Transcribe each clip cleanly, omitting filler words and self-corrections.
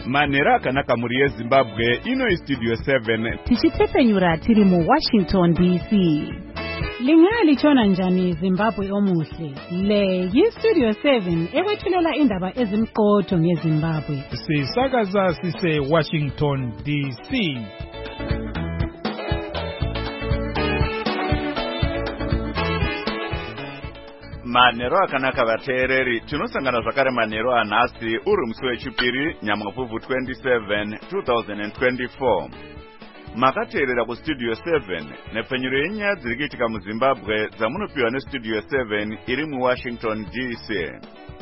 Manera akanaka muri yeZimbabwe ino studio 7 tichitepenyura tiri mu Washington DC. Lingalitshona njani Zimbabwe omuhle? Le yi-Studio 7 ekwethulela indaba ezimqotho ngeZimbabwe. Sisakaza sise Washington DC. Manero akanaka vateereri, tinosangana zvakare manero anhasi uri musi wechipiri Nyamwapfuvhu 27 2024. Makateerera kuStudio 7 nepfenyuro yenyaya dziri kuitika muZimbabwe dzamunopiwa neStudio 7 iri muWashington DC.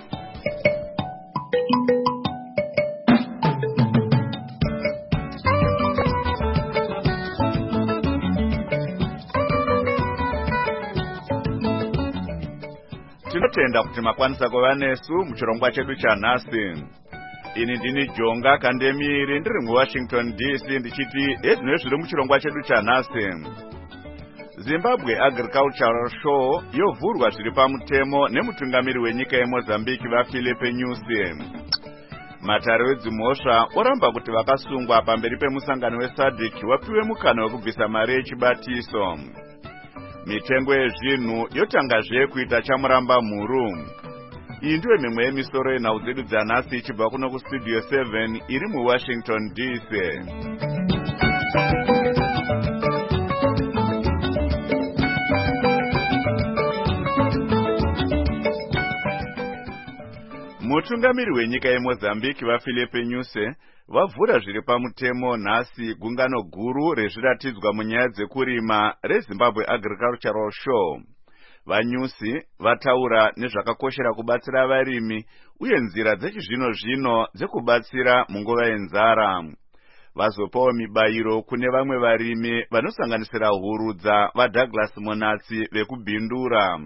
Tinotenda kuti makwanisa kuva nesu muchirongwa chedu chanhasi. Ini ndini Jonga Kandemiri ndiri muWashington DC ndichiti ezvinoi zviri muchirongwa chedu chanhasi. Zimbabwe Agricultural Show yovhurwa zviri pamutemo nemutungamiri wenyika yeMozambique vaPhilippe Nyusi. Matare wedzimhosva oramba kuti vakasungwa pamberi pemusangano weSADC wapiwe mukana wekubvisa mari yechibatiso. Mitengo yezvinhu yotangazve kuita chamuramba mhuru. Iyi ndiyo mimwe yemisoro yenhau dzedu dzanhasi ichibva kuno kuStudio 7 iri muWashington DC. Mutungamiri wenyika yeMozambique vaPhilippe Nyusi vavhura zviri pamutemo nhasi gungano guru rezviratidzwa munyaya dzekurima reZimbabwe Agricultural Show. VaNyusi vataura nezvakakoshera kubatsira varimi uye nzira dzechizvino-zvino dzekubatsira munguva yenzara. Vazopawo mibayiro kune vamwe varimi vanosanganisira hurudza vaDouglas Monatsi vekubhindura.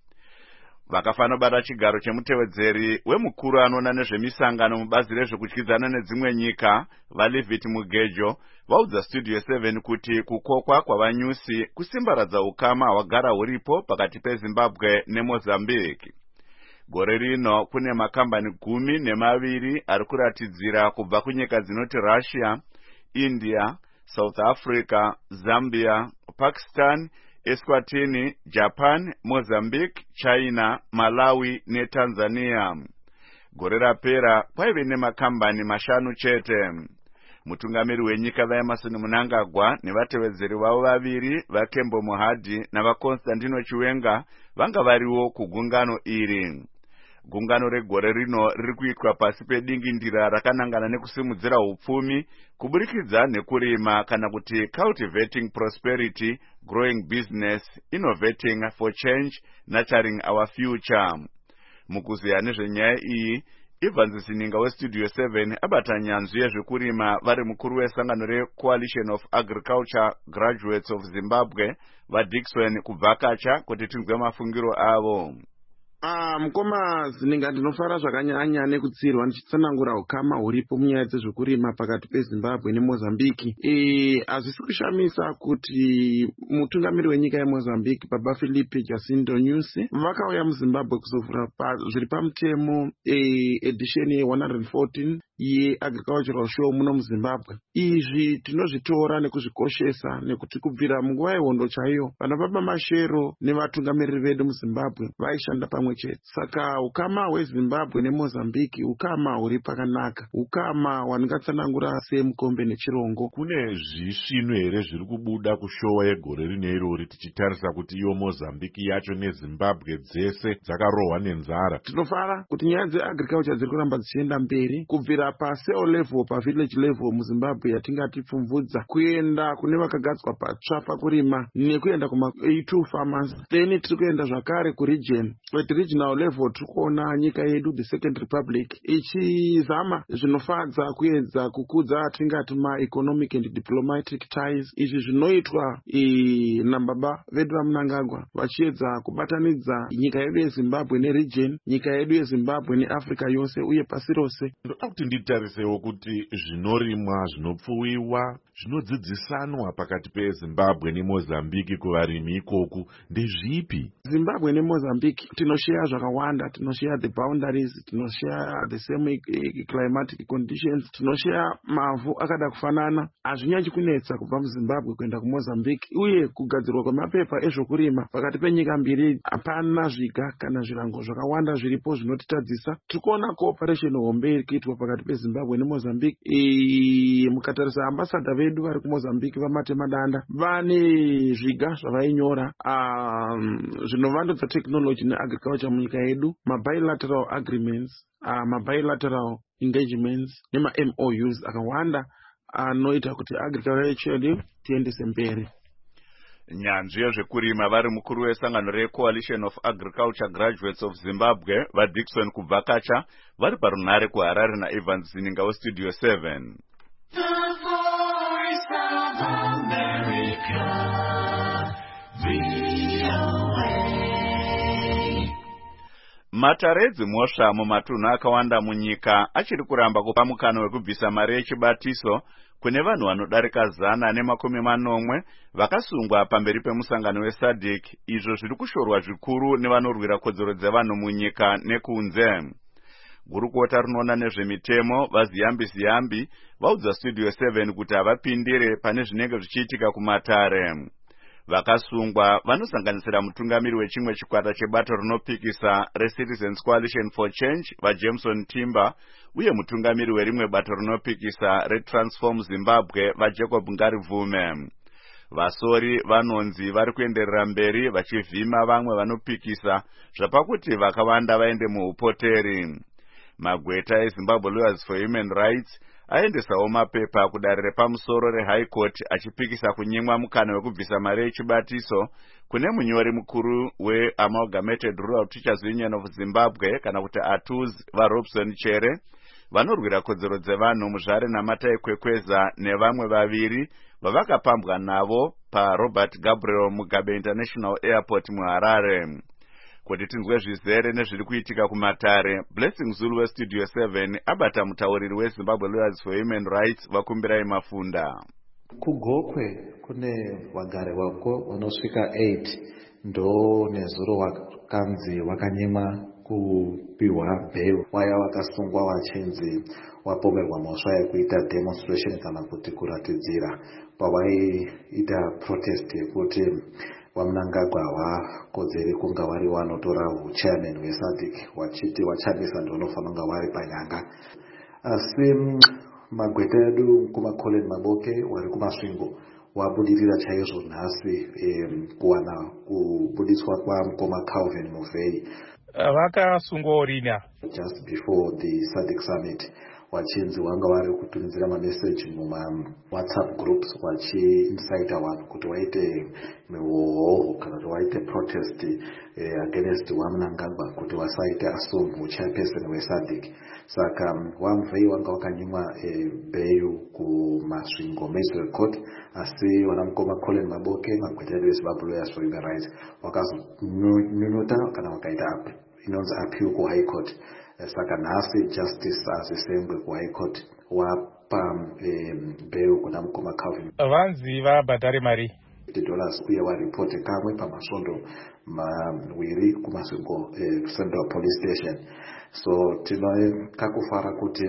Vakafanobata chigaro chemutevedzeri wemukuru anoona nezvemisangano mubazi rezvekudyidzana nedzimwe nyika vaLevit Mugejo vaudza Studio 7 kuti kukokwa kwavaNyusi kusimbaradza ukama hwagara huripo pakati peZimbabwe neMozambique. Gore rino kune makambani 12 ari kuratidzira kubva kunyika dzinoti Russia, India, South Africa, Zambia, Pakistan, Eswatini, Japan, Mozambique, China, Malawi neTanzania. Gore rapera kwaive nemakambani 5 chete. Mutungamiri wenyika vaEmmerson Mnangagwa nevatevedzeri vavo vaviri vaKembo Mohadi navaConstantino Chiwenga vanga variwo kugungano iri. Gungano regore rino riri kuitwa pasi pedingindira rakanangana nekusimudzira upfumi kuburikidza nekurima kana kuti cultivating prosperity, growing business, innovating for change, nurturing our future. Mukuziya nezvenyaya iyi, Evans Sininga weStudio 7 abata nyanzvi yezvekurima vari mukuru wesangano reCoalition of Agriculture Graduates of Zimbabwe vaDickson kubvakacha kuti tinzwe mafungiro avo. Mukoma Zininga ndinofara zvakanyanya nekutsirwa ndichitsanangura ukama huripo munyaya dzezvekurima pakati peZimbabwe neMozambique. Hazvisi kushamisa kuti mutungamiri wenyika yeMozambique Baba Philippe Jacinto Nyusi vakauya muZimbabwe kuzovhura zviri pamutemo edition ye114 yeAgricultural Show muno muZimbabwe. Izvi tinozvitora nekuzvikoshesa nekuti kubvira munguva yehondo chaiyo vana baba Mashero nevatungamiriri vedu muZimbabwe vaishanda pamwe chete. Saka ukama hweZimbabwe neMozambique ukama huri pakanaka, ukama hwandingatsanangura semukombe nechirongo. Kune zvisvino here zviri kubuda kushowa yegore rino irori tichitarisa kuti iyo Mozambique yacho neZimbabwe dzese dzakarohwa nenzara? Tinofara kuti nyaya dzeagriculture dziri kuramba dzichienda mberi kubvira paseo level pavillage level muZimbabwe yatingati pfumvudza kuenda kune vakagadzwa patsva pakurima nekuenda kuma-A2 farmers. Then tiri kuenda zvakare kuregion. At regional level tiri kuona nyika yedu the Second Republic ichizama zvinofadza kuedza kukudza tingati ma-economic and diplomatic ties. Izvi zvinoitwa nababa vedu vaMnangagwa vachiedza kubatanidza nyika yedu yeZimbabwe neregion, nyika yedu yeZimbabwe neAfrica yose uye pasi rose. Ndoda kuti nditarisewo kuti zvinorimwa, zvinopfuwiwa, zvinodzidzisanwa pakati peZimbabwe neMozambique kuvarimi ikoku ndezvipi? Zimbabwe neMozambique tinoshare zvakawanda, tinoshare the boundaries, tinoshare the same climatic conditions, tinoshare mavhu akada kufanana. Hazvinyanyi kunetsa kubva muZimbabwe kuenda kuMozambique, uye kugadzirwa kwemapepa ezvokurima pakati penyika mbiri hapana zviga kana zvirango zvakawanda zviripo zvinotitadzisa. Tikuona cooperation hombe iri kuitwa pakati peZimbabwe neMozambique. Mukatarisa ambassador vedu vari kuMozambique vamatema danda vane zviga zvavainyora zvinovandudza technology neagriculture munyika yedu, mabilateral agreements, mabilateral engagements nema-MOUs akawanda anoita kuti agriculture yedu tiendese mberi. Nyanzvi yezvekurima vari mukuru wesangano reCoalition of Agriculture Graduates of Zimbabwe vaDickson Kubvakacha vari parunhare kuHarare naEvans Zininga weStudio 7. The Voice of America, VOA. Matare edzimhosva mumatunhu akawanda munyika achiri kuramba kupa mukana wekubvisa mari yechibatiso kune vanhu vanodarika 140 vakasungwa pamberi pemusangano weSADC, izvo zviri kushorwa zvikuru nevanorwira kodzero dzevanhu munyika nekunze. Gurukota rinoona nezvemitemo vaZiyambi vaudza Studio 7 kuti havapindire pane zvinenge zvichiitika kumatare. Vakasungwa vanosanganisira mutungamiri wechimwe chikwata chebato rinopikisa reCitizens Coalition for Change vaJameson Timber uye mutungamiri werimwe bato rinopikisa reTransform Zimbabwe vaJacob Ngarivume. Vasori vanonzi vari kuenderera mberi vachivhima vamwe vanopikisa zvapakuti vakawanda vaende muupoteri. Magweta eZimbabwe Lawyers for Human Rights aendesawo mapepa kudare repamusoro reHigh Court achipikisa kunyimwa mukana wekubvisa mari yechibatiso kune munyori mukuru weAmalgamated Rural Teachers Union of Zimbabwe kana kuti ATUZ vaRobson Chere vanorwira kodzero dzevanhu muZvare naMatai Kwekweza nevamwe vaviri vavakapambwa navo paRobert Gabriel Mugabe International Airport muHarare. Kuti tinzwe zvizere nezviri kuitika kumatare, Blessing Zulu weStudio 7 abata mutauriri weZimbabwe Lawyers for Human Rights vakumbirai Mafunda. Kugokwe kune vagari vako vanosvika 8 ndo nezuro wakanzi wakanyima kupiwa bail waya wakasungwa vachenzi wapomerwa mhosva yekuita demonstration kana kuti kuratidzira pavaiita protest yekuti Wamunangagwa vakodzere kunga vari vanotora chairman weSADC wachiti wachamisa ndonofanira kunga vari panyanga. Asi magweta edu kumaColin Maboke wari kumasvingo wabudirira chaizvo nhasi kuwana kubudiswa kwamukoma Calvin Muvhei. Vakasungwa rini? Just before the SADC summit vachenzi vanga vari kutumidzira mameseji muma-WhatsApp groups vachiincita vanhu kuti vaite mihoho kana kuti vaite protest against Wamunangagwa kuti vasaite assume muchairperson weSADC. Saka Wamuvhei vanga vakanyimwa bail kumasvingo Magistrate Court, asi vanamukoma Colin Maboke magweta edu eZimbabwe Lawyers for Human Rights vakazonyunyuta kana vakaita inonzi appeal kuHigh Court. Saka nhasi justice azisembwe kuHigh Court wapa bail kuna mukoma Calvin. Vanzi vabhadhare mari $50 uye waripote kamwe pamasvondo mawiri kumasvingo Central Police Station. So tinokakufara kuti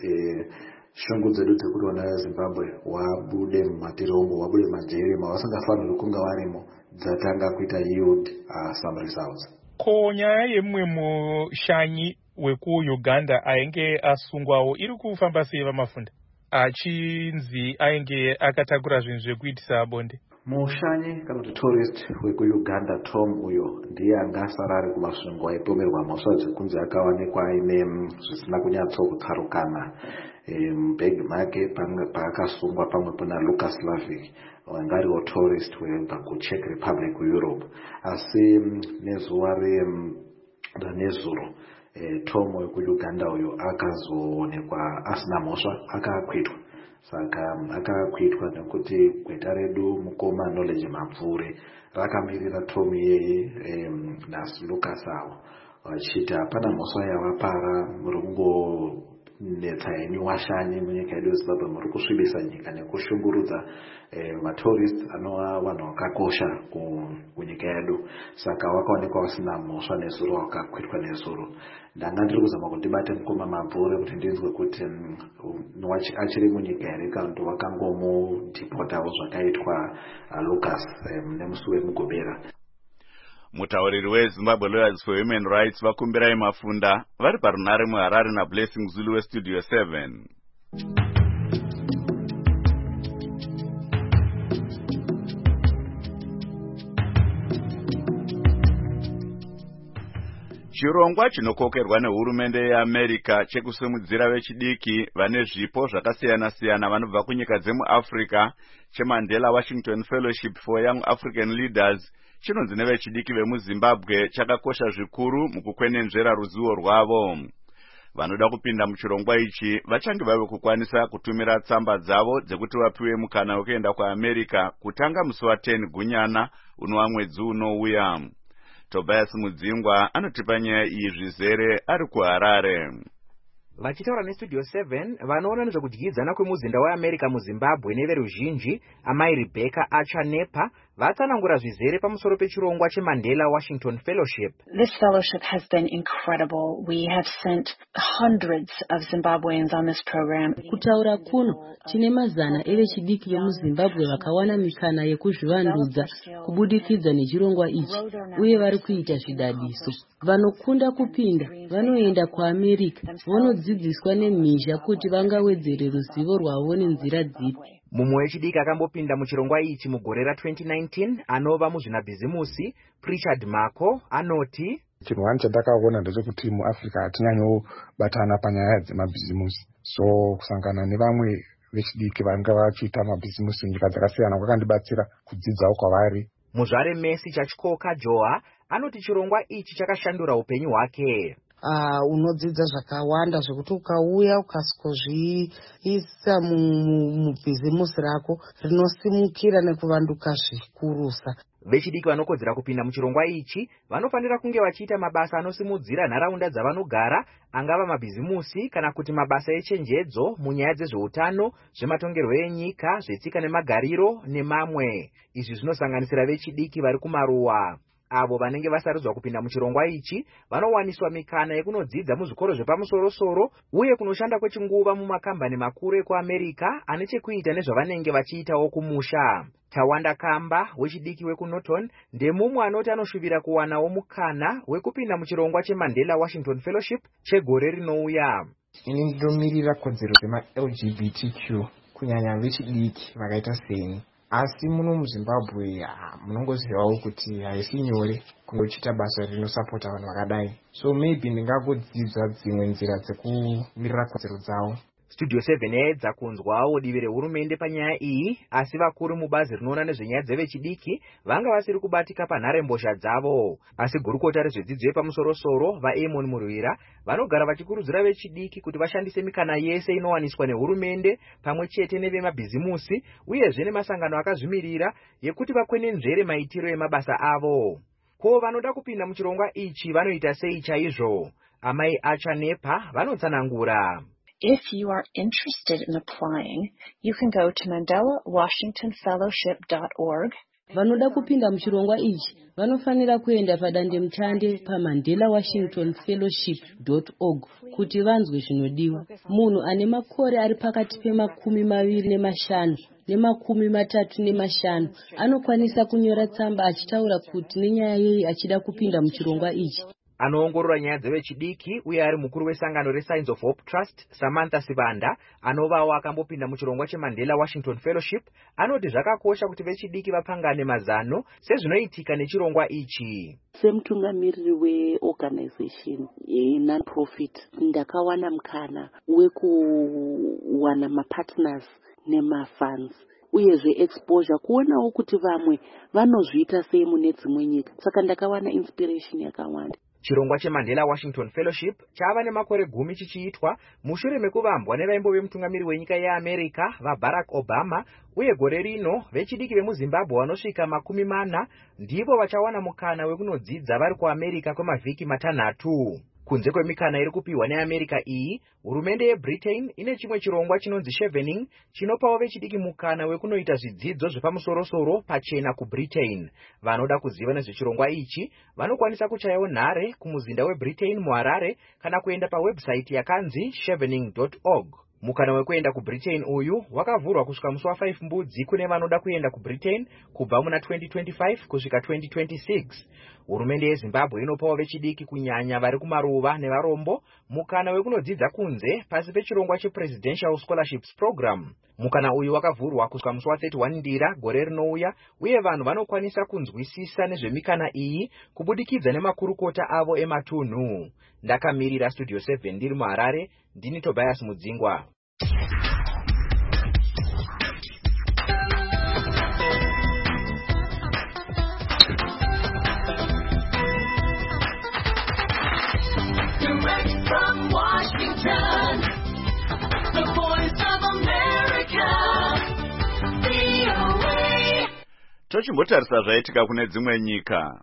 shungu dzedu dzekuti vana veZimbabwe wabude mumatirongo, wabude majeri mavasingafaniri kunga varimo dzatanga kuita yield some results. Ko nyaya yemumwe mushanyi wekuUganda ainge asungwawo iri kufamba sei Mafunda? Achinzi ainge akatakura zvinhu zvekuitisa bonde. Mushanyi kana kuti tourist wekuUganda Tom uyo ndiye anga asara ari kumasvingo aipomerwa mhosva dzekunzi akawanikwa aine zvisina kunyatsokutsaukana mubhegi make paakasungwa pamwepo naLucas Lavick wanga ariwo tourist webva kuCzech Republic kuEurope. Asi nezuva ranezuro Tom wekuUganda uyo akazoonekwa asina mhosva akakwitwa. Saka akakwitwa nekuti gweta redu mukoma Knowledge Mapfure rakamirira Tom iyeye naLucas avo vachiti hapana mhosva yavapara netsaini washanyi munyika yedu yezimbabwe muri kusvibisa nyika nekushungurudza matourist anova vanhu vakakosha kunyika yedu. Saka wakaonekwa usina mhosva nezuro wakakwetwa nezuro. Ndanga ndiri kuzama kuti ndibate mukoma mabvure kuti ndinzwe kuti achiri munyika here kana kuti wakangomudhipotawo zvakaitwa Lucas nemusi weMugobera. Mutauriri weZimbabwe Lawyers for Human Rights vakumbirai Mafunda vari parunare muHarare naBlessing Zulu weStudio 7. Chirongwa chinokokerwa nehurumende yeAmerica chekusimudzira vechidiki vane zvipo zvakasiyana-siyana vanobva kunyika dzemuAfrica cheMandela Washington Fellowship for Young African Leaders chinonzi nevechidiki vemuZimbabwe chakakosha zvikuru mukukwenenzvera ruzivo rwavo. Vanoda kupinda muchirongwa ichi vachange vave kukwanisa kutumira tsamba dzavo dzekuti vapiwe mukana wekuenda kuAmerica kutanga musi wa10 Gunyana unova mwedzi unouya. Tobias Mudzingwa anotipa nyaya iyi zvizere ari kuHarare. Vachitaura neStudio 7 vanoona nezvekudyidzana kwemuzinda weAmerica muZimbabwe neveruzhinji amai Rebecca Achanepa vatsanangura zvizere pamusoro pechirongwa cheMandela Washington Fellowship. This fellowship has been incredible. We have sent hundreds of Zimbabweans on this program. Kutaura kuno tine mazana evechidiki vemuZimbabwe vakawana mikana yekuzvivandudza kubudikidza nechirongwa ichi uye vari kuita zvidadiso. Vanokunda kupinda vanoenda kuAmerica vanodzidziswa nemhizha kuti vangawedzere ruzivo rwavo nenzira dzipi. Mumwe wechidiki akambopinda muchirongwa ichi mugore ra2019 anova muzvinabhizimusi Richard Mako anoti chinhu wani chandakaona ndechekuti muAfrica hatinyanyobatana panyaya dzemabhizimusi, so kusangana nevamwe vechidiki vanga vachiita mabhizimusi nyika dzakasiyana kwakandibatsira kudzidzawo kwavari. Muzvare Messi Chachikoka Joa anoti chirongwa ichi chakashandura upenyu hwake. Unodzidza zvakawanda zvekuti ukauya ukaskozviisa mubhizimusi rako rinosimukira nekuvanduka zvikurusa. Vechidiki vanokodzera kupinda muchirongwa ichi vanofanira kunge vachiita mabasa anosimudzira nharaunda dzavanogara, angava mabhizimusi kana kuti mabasa echenjedzo munyaya dzezveutano, zvematongerwo enyika, zvetsika nemagariro nemamwe. Izvi zvinosanganisira vechidiki vari kumaruwa. Avo vanenge vasarudzwa kupinda muchirongwa ichi vanowaniswa mikana yekunodzidza muzvikoro zvepamusoro-soro uye kunoshanda kwechinguva mumakambani makuru ekuAmerica ane chekuita nezvavanenge vachiitawo kumusha. Tawanda Kamba wechidiki wekuNorton ndemumwe anoti anoshuvira kuwanawo mukana wekupinda muchirongwa cheMandela Washington Fellowship chegore rinouya. Ini ndomirira kodzero dzema-LGBTQ kunyanya vechidiki vakaita seni. Asi muno muZimbabwe munongozivawo kuti haisi nyore kungochita basa rinosapota vanhu vakadai. So maybe ndingagodzidza dzimwe nzira dzekumirira kodzero dzavo. Studio 7 yaedza kunzwawo divi rehurumende panyaya iyi, asi vakuru mubazi rinoona nezvenyaya dzevechidiki vanga vasiri kubatika panharembozha dzavo. Asi gurukota rezvedzidzo yepamusoro-soro vaEmon Murwira vanogara vachikurudzira vechidiki kuti vashandise mikana yese inowaniswa nehurumende pamwe chete nevemabhizimusi uyezve nemasangano akazvimirira yekuti vakwenenzvere maitiro emabasa avo. Ko vanoda kupinda muchirongwa ichi vanoita sei chaizvo? Amai Achanepa vanotsanangura. If you are interested in applying, you can go to mandelawashingtonfellowship.org. Vanoda kupinda muchirongwa ichi vanofanira kuenda padandemutande pamandelawashingtonfellowship.org kuti vanzwe zvinodiwa. Munhu ane makore ari pakati pe25 ne35 anokwanisa kunyora tsamba achitaura kuti nenyaya yei achida kupinda muchirongwa ichi. Anoongorora nyaya dzevechidiki uye ari mukuru wesangano reSigns of Hope Trust Samantha Sibanda anovawo akambopinda muchirongwa cheMandela Washington Fellowship anoti zvakakosha kuti vechidiki vapangane mazano sezvinoitika nechirongwa ichi. Semutungamiriri weorganization non-profit ndakawana mukana wekuwana mapartners nemafunds uyezve exposure kuonawo kuti vamwe vanozviita sei mune dzimwe nyika, saka ndakawana inspiration yakawanda. Chirongwa cheMandela Washington Fellowship chava nemakore 10 chichiitwa mushure mekuvambwa nevaimbo vemutungamiri wenyika yeAmerica vaBarack Obama, uye gore rino vechidiki vemuZimbabwe vanosvika 40 ndivo vachawana mukana wekunodzidza vari kuAmerica kwemavhiki 3. Kunze kwemikana iri kupiwa neAmerica iyi, hurumende yeBritain ine chimwe chirongwa chinonzi Chevening chinopawo vechidiki mukana wekunoita zvidzidzo zvepamusoro-soro pachena kuBritain. Vanoda kuziva nezvechirongwa ichi vanokwanisa kuchayawo nhare kumuzinda weBritain muHarare kana kuenda pawebsite yakanzi chevening.org. Mukana wekuenda kuBritain uyu wakavhurwa kusvika musi wa5 Mbudzi kune vanoda kuenda kuBritain kubva muna 2025 kusvika 2026. Hurumende yeZimbabwe inopawo vechidiki kunyanya vari kumaruva nevarombo mukana wekunodzidza kunze pasi pechirongwa chePresidential Scholarships Program. Mukana uyu wakavhurwa kusvika musi wa31 Ndira gore rinouya, uye vanhu vanokwanisa kunzwisisa nezvemikana iyi kubudikidza nemakurukota avo ematunhu. Ndakamirira Studio 7 ndiri muHarare, ndini Tobias Mudzingwa. Direct from Washington, the voice of America, VOA. Tochimbotarisa zvaitika kune dzimwe nyika.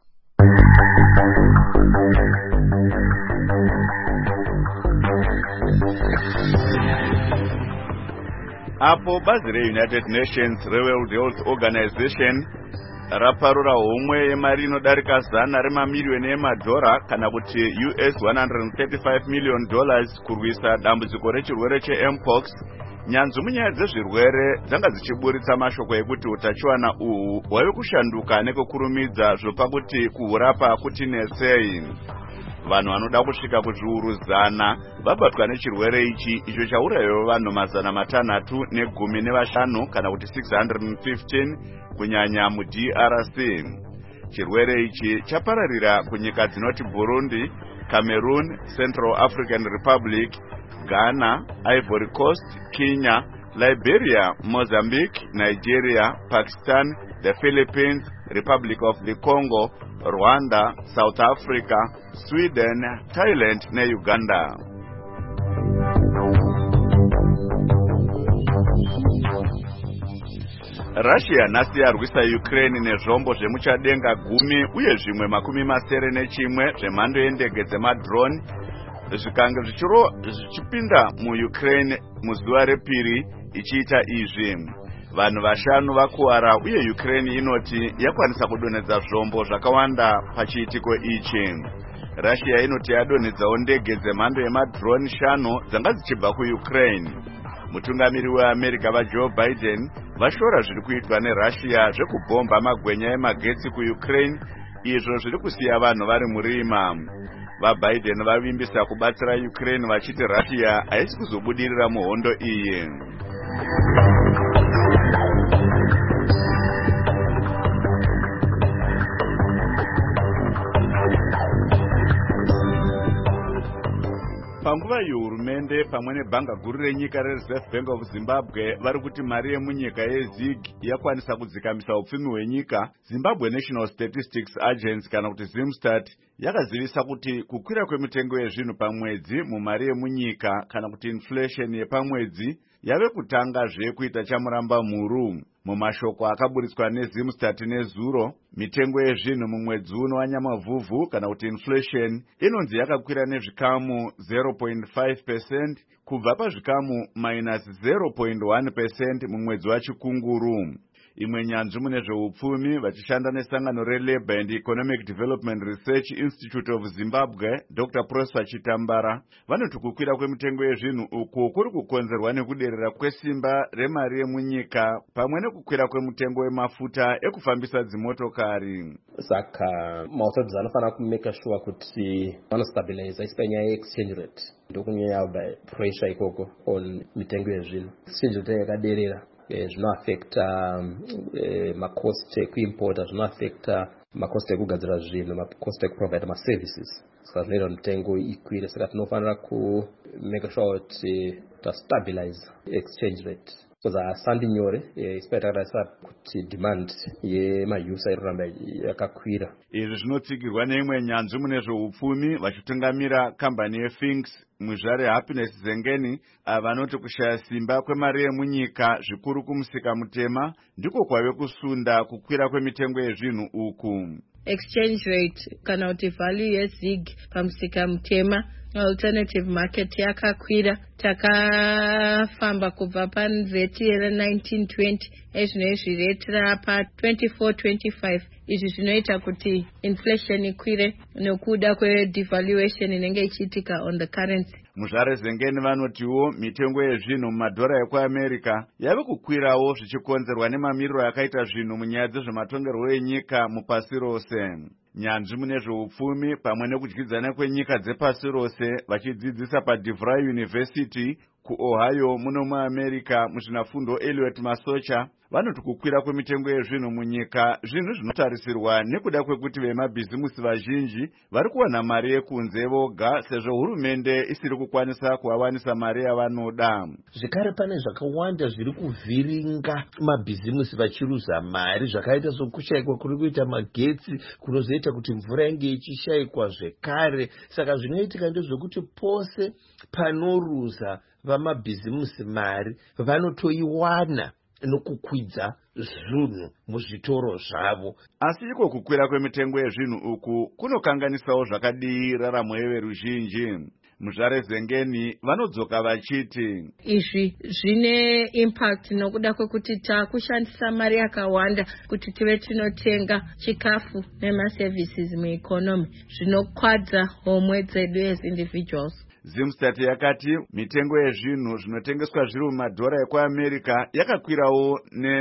Apo bazi reUnited Nations reWorld Health Organization raparura homwe yemari inodarika $100 mamiliyoni emadhora kana kuti US $135 million kurwisa dambudziko rechirwere cheMpox, nyanzvi munyaya dzezvirwere dzanga dzichiburitsa mashoko ekuti utachiwana uhu hwave kushanduka nekukurumidza zvopakuti kuhurapa kuti nesei. Vanhu vanoda kusvika kuzviuru 100 vabatwa nechirwere ichi, icho chaurayiwa vanhu 615 kana kuti 615 kunyanya muDRC. Chirwere ichi chapararira kunyika dzinoti Burundi, Cameroon, Central African Republic, Ghana, Ivory Coast, Kenya, Liberia, Mozambique, Nigeria, Pakistan, the Philippines, Republic of the Congo, Rwanda, South Africa, Sweden, Thailand neUganda. Russia nhasi yarwisa Ukraine nezvombo zvemuchadenga 10 uye zvimwe 71 zvemhando yendege dzemadrone zvikange zvichipinda muUkraine muzuva repiri ichiita izvi. Vanhu 5 vakuwara uye Ukraine inoti yakwanisa kudonedza zvombo zvakawanda pachiitiko ichi. Russia inoti yadonedzawo ndege dzemhando yemadrone 5 dzanga dzichibva kuUkraine. Mutungamiri weAmerica vaJoe Biden vashora zviri kuitwa neRussia zvekubhomba magwenya emagetsi kuUkraine, izvo zviri kusiya vanhu vari murima. VaBiden vavimbisa kubatsira Ukraine vachiti Russia haisi kuzobudirira muhondo iyi. Panguva hurumende pamwe nebhanga guru renyika reReserve Bank of Zimbabwe vari kuti mari yemunyika yeZIG yakwanisa kudzikamisa upfumi hwenyika, Zimbabwe National Statistics Agency kana kuti ZimStat yakazivisa kuti kukwira kwemitengo yezvinhu pamwedzi mumari yemunyika kana kuti inflation yepamwedzi yave kutanga zvekuita chamuramba mhuru. Mumashoko akaburitswa neZimStat nezuro, mitengo yezvinhu mumwedzi uno wanyamavhuvhu kana kuti inflation inonzi yakakwira nezvikamu 0.5% kubva pazvikamu -0.1% mumwedzi wachikunguru. Imwe nyanzvi mune zveupfumi vachishanda nesangano reLabour and Economic Development Research Institute of Zimbabwe, Dr. Prosper Chitambara, vanoti kukwira kwemitengo yezvinhu uku kuri kukonzerwa nekuderera kwesimba remari yemunyika pamwe nekukwira kwemitengo wemafuta ekufambisa dzimotokari. Saka maofebs anofanira kumeka sure kuti vanostabilize panyaya yeexchange rate, ndokunyanya pressure ikoko on mitengo yezvinhu. Exchange rate yakaderera zvinoaffecta macost ekuimporta, zvinoaffecta macost ekugadzira zvinhu, macost ekuprovide maservices. Saka zvinoita mitengo ikwire. Saka tinofanira kumeka sure kuti tastabilize exchange rate. Because asandi nyore isipaitarisa kuti demand yemaUSA iroramba yakakwira. Izvi zvinotsigirwa neimwe nyanzvi mune zveupfumi vachitungamira kambani yeFinks muzvare Happiness Zengeni, vanoti kushaya simba kwemari yemunyika zvikuru kumusika mutema ndiko kwave kusunda kukwira kwemitengo yezvinhu uku. exchange rate kana kuti value yezig pamusika mutema alternative market yakakwira. Takafamba kubva pareti yera1920 ezvinoizvi reti rapa 24-25. Izvi zvinoita kuti inflation ikwire nekuda kwedevaluation inenge ichiitika on the currency. Muzvare Zengeni vanotiwo mitengo yezvinhu mumadhora ekuAmerica yave kukwirawo zvichikonzerwa nemamiriro akaita zvinhu munyaya dzezvematongerwo enyika mupasi rose. Nyanzvi mune zveupfumi pamwe nekudyidzana kwenyika dzepasi rose vachidzidzisa paDeVry University kuOhio muno muAmerica muzvinafundo Elliot Masocha vanoti kukwira kwemitengo yezvinhu munyika zvinhu zvinotarisirwa nekuda kwekuti vemabhizimusi vazhinji vari kuwana mari yekunze voga sezvo hurumende isiri kukwanisa kuvawanisa mari yavanoda. Zvekare pane zvakawanda zviri kuvhiringa mabhizimusi vachiruza mari zvakaita sokushayikwa kuri kuita magetsi kunozoita kuti mvura inge ichishayikwa zvekare. Saka zvinoitika ndezvekuti pose panoruza vamabhizimusi mari vanotoiwana nokukwidza zvinhu muzvitoro zvavo. Asi iko kukwira kwemitengo yezvinhu uku kunokanganisawo zvakadii raramo yeveruzhinji. Muzvare Zengeni vanodzoka vachiti izvi zvine impact nokuda kwekuti takushandisa mari yakawanda kuti tive tinotenga chikafu nemaservices mueconomy zvinokwadza homwe dzedu as individuals. Zimstat yakati mitengo yezvinhu zvinotengeswa zviri mumadhora ekuAmerica yakakwirawo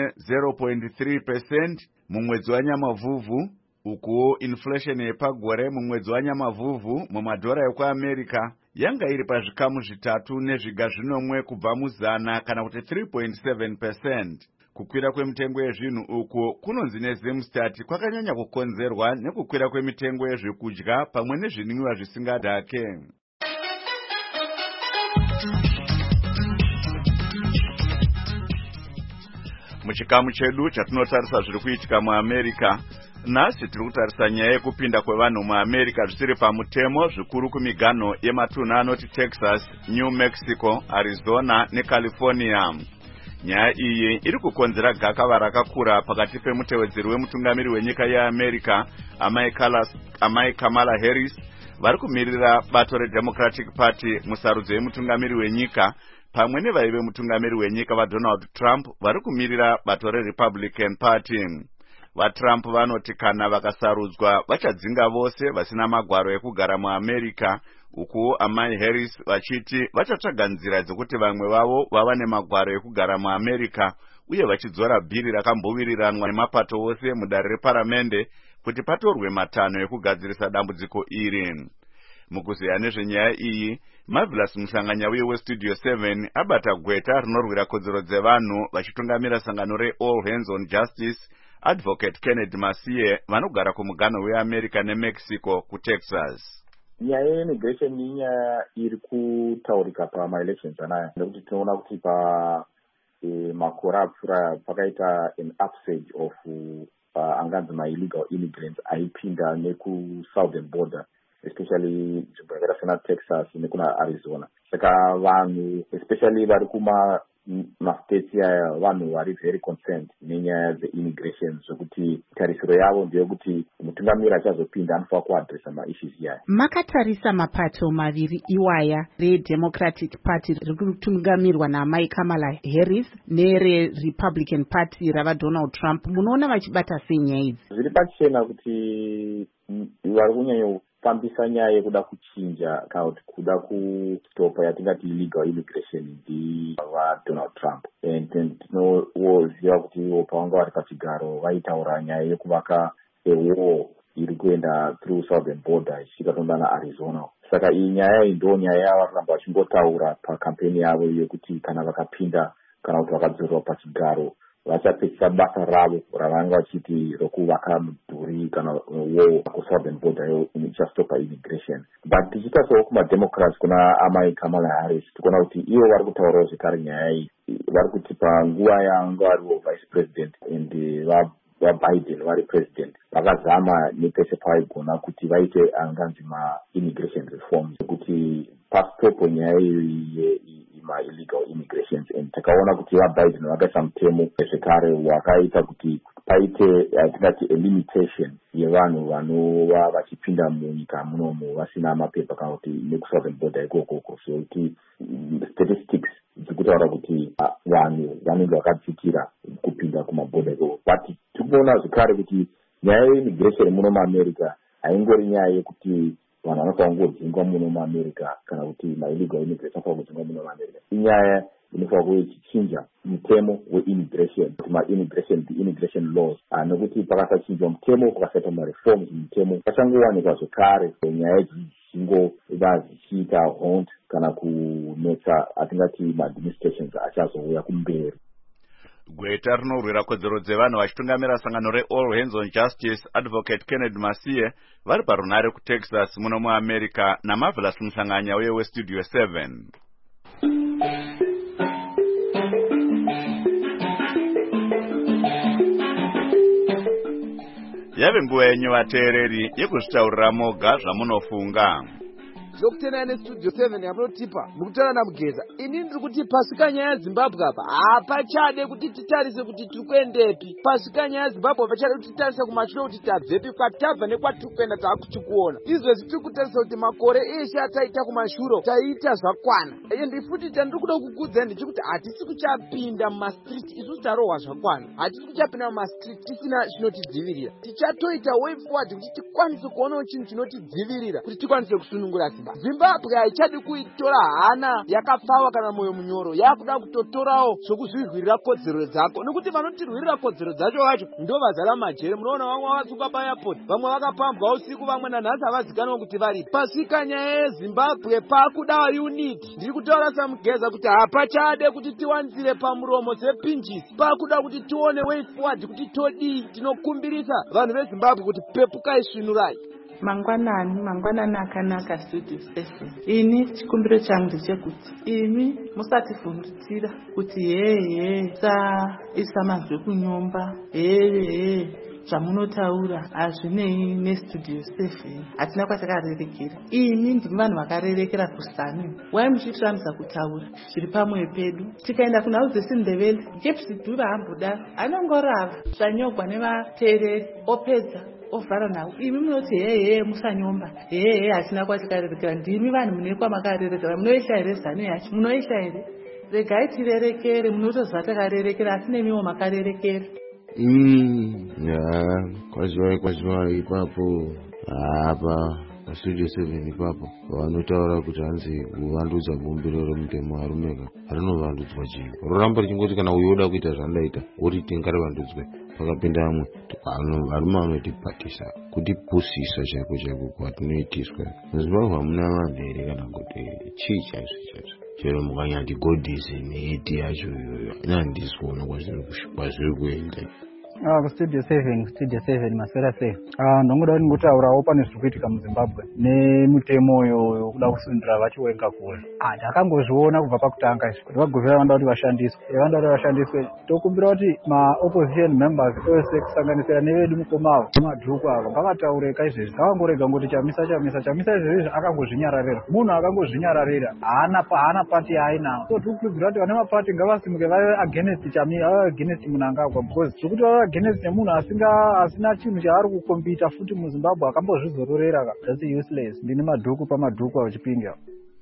ne0.3% mumwedzi waNyamavhuvhu, ukuwo inflation yepagore mumwedzi waNyamavhuvhu mumadhora ekuAmerica yanga iri pazvikamu zvitatu nezviga zvinomwe kubva muzana kana kuti 3.7%. Kukwira kwemitengo yezvinhu uku kunonzi neZimstat kwakanyanya kukonzerwa nekukwira kwemitengo yezvekudya pamwe nezvinwiwa zvisingadhake. Muchikamu chedu chatinotarisa zviri kuitika muAmerica, nhasi tiri kutarisa nyaya yekupinda kwevanhu muAmerica zvisiri pamutemo zvikuru kumiganho yematunhu anoti Texas, New Mexico, Arizona neCalifornia. Nyaya iyi iri kukonzera gakava rakakura pakati pemutevedzeri wemutungamiri wenyika yeAmerica, Amai Kamala Harris, vari kumirira bato reDemocratic Party musarudzo yemutungamiri wenyika, pamwe nevaive mutungamiri wenyika vaDonald Trump vari kumirira bato reRepublican Party. VaTrump vanoti kana vakasarudzwa vachadzinga vose vasina magwaro ekugara muAmerica, ukuwo Amai Harris vachiti vachatsvaga nzira dzekuti vamwe vavo vava nemagwaro ekugara muAmerica uye vachidzora bhiri rakamboviriranwa nemapato ose mudare reparamende kuti patorwe matanho ekugadzirisa dambudziko iri. Mukuzeya nezvenyaya iyi, Marvelous Muhlanganyauye weStudio 7 abata gweta rinorwira kodzero dzevanhu vachitungamira sangano reAll Hands on Justice, Advocate Kennedy Masie vanogara kumuganho weAmerica neMexico kuTexas. Nyaya yeimmigration inyaya iri kutaurika pamaelections anaya nekuti tinoona kuti makore apfuura pakaita an upsurge of anganzi illegal immigrants aipinda nekusouthern border, especially nzvimbo yakaita sena Texas nekuna Arizona. Saka vanhu especially vari kumastates aya vanhu vari very concerned nenyaya dzeimmigration zvokuti tarisiro yavo ndeyekuti mutungamiri achazopinda anofanira kuadresa maissues iyaya. Makatarisa mapato maviri iwaya reDemocratic Party riri kutungamirwa naMai Kamala Harris nereRepublican Party ravaDonald Trump, munoona vachibata sei nyaya idzi? Zviri pachena kuti vari kunyanya fambisa nyaya yekuda kuchinja kana kuti kuda kustopa yatingati illegal immigration ndivaDonald Trump. Tinoziva kuti ivo pavanga vari pachigaro vaitaura nyaya yekuvaka wall iri kuenda through southern border ichika tondana Arizona. Saka iyi nyaya iyi ndo nyaya yavaramba vachingotaura pakampeni yavo yekuti kana vakapinda kana kuti vakadzorwa pachigaro vachapedzisa basa ravo ravanga vachiti rokuvaka mudhuri kana wall kusouthern border ichastopa immigration. But tichitasawo kumademocrats kuna Amai Kamala Harris tikuona kuti ivo vari kutaurawo zvekare nyaya iyi. Vari kuti panguva yanga variwo vice president and vaBiden vari president vakazama nepese pavaigona kuti vaite anganzi ma-immigration reforms kuti pastopo nyaya iyi illegal immigrations and takaona kuti vaBiden vakaisa mutemo zvekare wakaita kuti paite tingati a limitation yevanhu vanova vachipinda munyika munomu vasina mapepa kana kuti nekusouthern border ikoko so kuti statistics dzikutaura kuti vanhu vanenge vakadzikira kupinda kumabhodha ikoko but tikuona zvekare kuti nyaya yeimmigration muno muamerica haingori nyaya yekuti vanhu vanofanira kungodzingwa muno muamerica kana kuti maillegal immigration anofanira kudzingwa muno muamerica inyaya inofanira kuve ichichinja mutemo weimmigration the immigration laws nekuti pakasachinjwa mutemo pakasaita mareforms mutemo pachangowanikwa zvekare nyaya idzi dzingova dzichiita haunt kana kunetsa atingati maadministrations achazouya kumberi. Gweta rinorwira kodzero dzevanhu vachitungamira sangano reAll Hands on Justice Advocate Kennedy Masiye vari parunare kuTexas muno muAmerica naMarvelous Musanganya weStudio 7. Yave nguva yenyu vateereri yekuzvitaurira moga zvamunofunga. Dr. Studio 7 yamunotipa mukutaura namugeza ini ndiri kuti pasika nyaya yaZimbabwe apa hapachade kuti titarise kuti tiri kuendepi. Pasika nyaya yaZimbabwe hapachade kuti titarise kumashure kuti tabvepi kwatabva nekwatiri kuenda taakuchikuona. Izvezvi tiri kutarisa kuti makore eshe ataita kumashure taita zvakwana. Ende futi tandiri kuda kukuudzai ndechekuti hatisi kuchapinda mumastreet isusu tarohwa zvakwana. Hatisi kuchapinda mumastreet tisina chinotidzivirira. Tichatoita way forward kuti tikwanise kuonawo chinhu chinotidzivirira kuti tikwanise kusunungura Zimbabwe haichadi kuitora hana yakapfawa kana moyo munyoro yakuda kutotorawo zvokuzvirwirira kodzero dzako nekuti vanotirwirira kodzero dzacho vacho ndo vazara majere. Munoona vamwe vakatsukwa paairport vamwe vakapambwa usiku vamwe nanhasi havazikanwa kuti vari pasika. Nyaya yeZimbabwe pakuda unity. Ndiri kutaura samugeza kuti hapachade kuti tiwanisire pamuromo sepinjisi pakuda kuti tione way forward kuti todii. Tinokumbirisa vanhu veZimbabwe kuti pepukai svinurai. Mangwanani akanaka Studio 7. Ini chikumbiro changu ndechekuti imi musativhundutsira kuti saisa mazwi kunyomba zvamunotaura hazvinei neStudio 7. Hatina kwatakarerekera. Imi ndimi vanhu vakarerekera kusani. Wai muchitiramisa kutaura zviri pamwoyo pedu. Tikaenda kuna uzesindevele jepsidhura hambudaro anongorava zvanyogwa nevateereri opedza ovhara nawo. Imi munoti musanyomba hatina kwatikarerekera. Ndimi vanhu mune kwamakarerekera. Munoisha here zano yacho? Munoisha here? Regai tirerekere. Munotozva takarerekera asi nemiwo makarerekera. Kwaziwa ipapo apa paStudio 7 ipapo vanotaura kuti hanzi kuvandudza bumbiro remutemo harumeka rinovandudzwa chii. Roramba richingoti kana uyo uda kuita zvandaita woti ngarivandudzwe pakapinda amwe varume vanotipatisa kutipusisa chaiko chaiko kwatinoitiswa. Muzimbabwe hamuna mavheri kana kuti chii chaizvo chero mukanyati godhisi neiti yacho iyoyo inandisi kuona kwazviri kuenda. Studio 7 maswera sei. Ndongoda kuti ngotaurawo pane zviri kuitika muZimbabwe nemutemo uyo kuda kusundira vachiwenga kure. Ndakangozviona kubva pakutanga izvo kuti vagovera vanoda kuti vashandiswe. Tokumbira kuti ma-opposition members ose kusanganisira nevedu mukomavo nemadhuku ava ngavataureka izvezvi. Ngavangorega ngoti chamisa izvezvi akangozvinyararira. Munhu akangozvinyararira haana pati yaainawo. So tikukurudzira kuti vane mapati ngavasimuke vave against Mnangagwa because zvekuti against nemunhu asina chinhu chaari kukombita futi muZimbabwe akambozvizororera that's useless. Ndine madhuku pamadhuku avachipinga.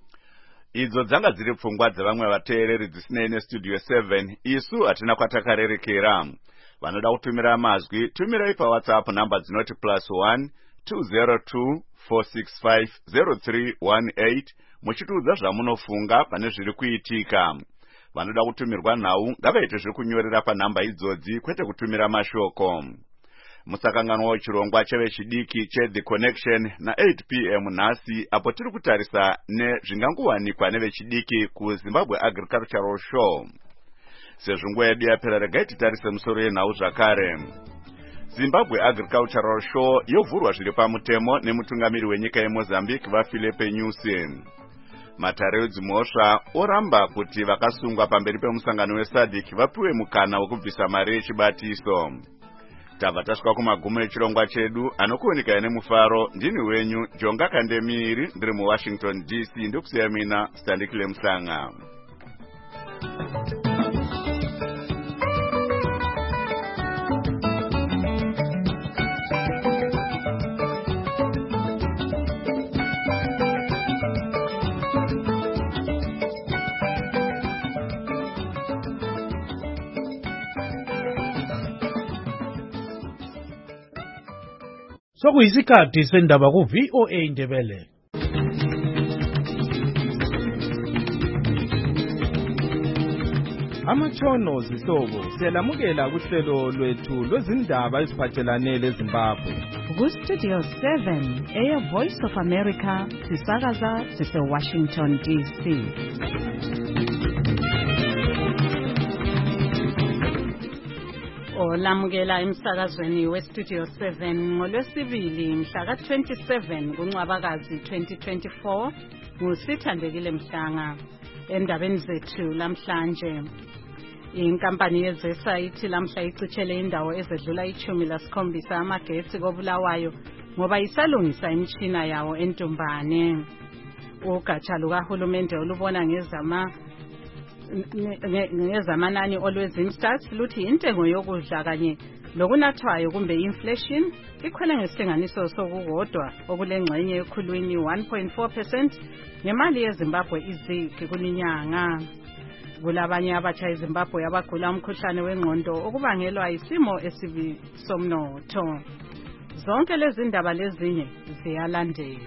Idzo dzanga dziri pfungwa dzevamwe vateereri dzisinei neStudio 7. Isu hatina kwatakarerekera. Vanoda kutumira mazwi tumirai paWhatsApp namba dzinoti +1 202 465 0318 muchitiudza zvamunofunga pane zviri kuitika. Vanoda kutumirwa nhau ngavaite zvekunyorera panhamba idzodzi kwete kutumira mashoko. Musakanganwawo chirongwa chevechidiki cheThe Connection na8 p.m. nhasi apo tiri kutarisa nezvingangowanikwa nevechidiki kuZimbabwe Agricultural Show. Sezvo nguva yedu yapera regai titarise musoro yenhau zvakare. Zimbabwe Agricultural Show yovhurwa zviri pamutemo nemutungamiri wenyika yeMozambique vaPhilippe Nyusi. Matare edzimhosva oramba kuti vakasungwa pamberi pemusangano weSADC vapiwe mukana wekubvisa mari yechibatiso. Tabva tasvika kumagumo echirongwa chedu anokuoneka nemufaro. Ndini wenyu Jonga Kandemiri ndiri muWashington DC ndokusiya mina Standikile Musanga. Sokuyisikhathi sendaba ku VOA Indebele. Amatshono zihlobo siyalamukela kuhlelo lwethu lwezindaba eziphathelane leZimbabwe. Ku-Studio 7 Air Voice of America sisakaza sise-Washington DC. Olamukela emsakazweni we-Studio 7 ngolwesibili mhla ka-27 kuNcwabakazi 2024 nguSithandekile Mhlanga. Endabeni zethu lamhlanje, inkampani yezesa ithi lamhla icitshele indawo ezedlula 17 amagetsi koBulawayo ngoba isalungisa imitshina yawo entumbane. Ugatsha lukahulumende olubona ngezamanani olwezinstats luthi intengo yokudla kanye lokunathwayo kumbe inflation ikhwele ngesilinganiso sokukodwa okulengxenye ekhulwini 1.4% ngemali yeZimbabwe izigi kulinyanga. Kulabanye abatsha eZimbabwe abagula umkhuhlane wengqondo okubangelwa isimo esibi somnotho. Zonke lezi ndaba lezinye ziyalandela.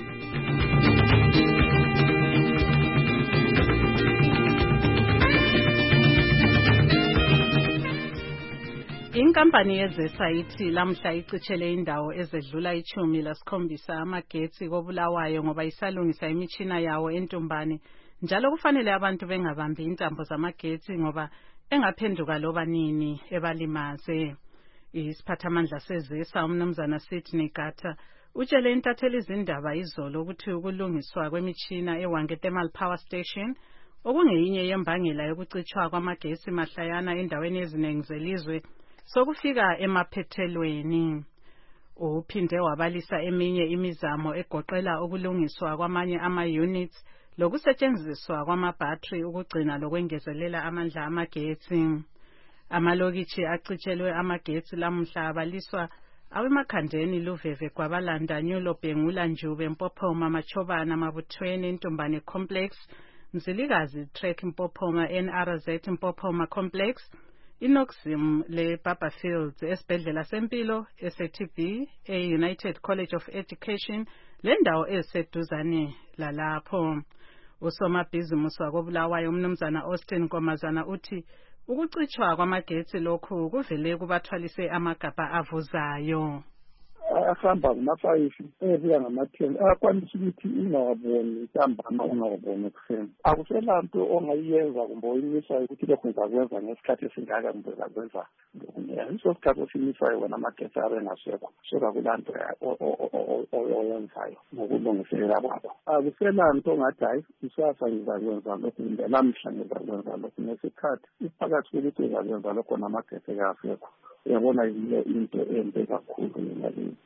Inkampani yezesa ithi lamhla icitshele indawo ezedlula 17 amagetsi koBulawayo ngoba isalungisa imitshina yawo entumbane, njalo kufanele abantu bengabambi intambo zamagetsi ngoba engaphenduka loba nini ebalimaze. Isiphathamandla sezesa umnumzana Sydney Gata utshele intatheli izindaba izolo ukuthi ukulungiswa kwemitshina eWangetemal Power Station okungeyinye yembangela yokucitshwa kwamagetsi mahlayana endaweni eziningi zelizwe sokufika emaphethelweni. Uphinde wabalisa eminye imizamo egoqela ukulungiswa kwamanye ama-units lokusetshenziswa kwamabhatri ukugcina lokwengezelela amandla amagetsi. Amalokitshi acitshelwe amagetsi lamhla abaliswa awemakhandeni Luveve Gwabalanda Nyulo Bhengula Njube Mpophoma Machobana Mabuthweni Ntumbane Complex Mzilikazi Trek Mpophoma NRZ Mpophoma Complex Inoxim le Barberfields esibhedlela sempilo eseTB e-United College of Education lendawo eseduzane lalapho. Usomabhizimusi wakoBulawayo umnumzana Austin Nkomazana uthi ukucitshwa kwamagetsi lokhu kuvele kubathwalise amagabha avuzayo. Ahamba ngamafayifi ebika ngamatheni akwanisa ukuthi ungawaboni ntambama ungawaboni ekuseni. Akusela nto ongayiyenza kumbe oyimisayo ukuthi lokhu ngizakwenza ngesikhathi esingaka kumbe ngizakwenza yiso sikhathi osimisayo wena amagetsi abe ngasekho soka kulanto oyenzayo ngokulungiselela kwabo. Akusela nto ongathi hayi kusasa ngizakwenza lokhu kumbe namhla ngizakwenza lokhu ngesikhathi iphakathi kokuthi ngizakwenza lokho namagetsi ngasekho. Uyabona into embi kakhulu ngalezi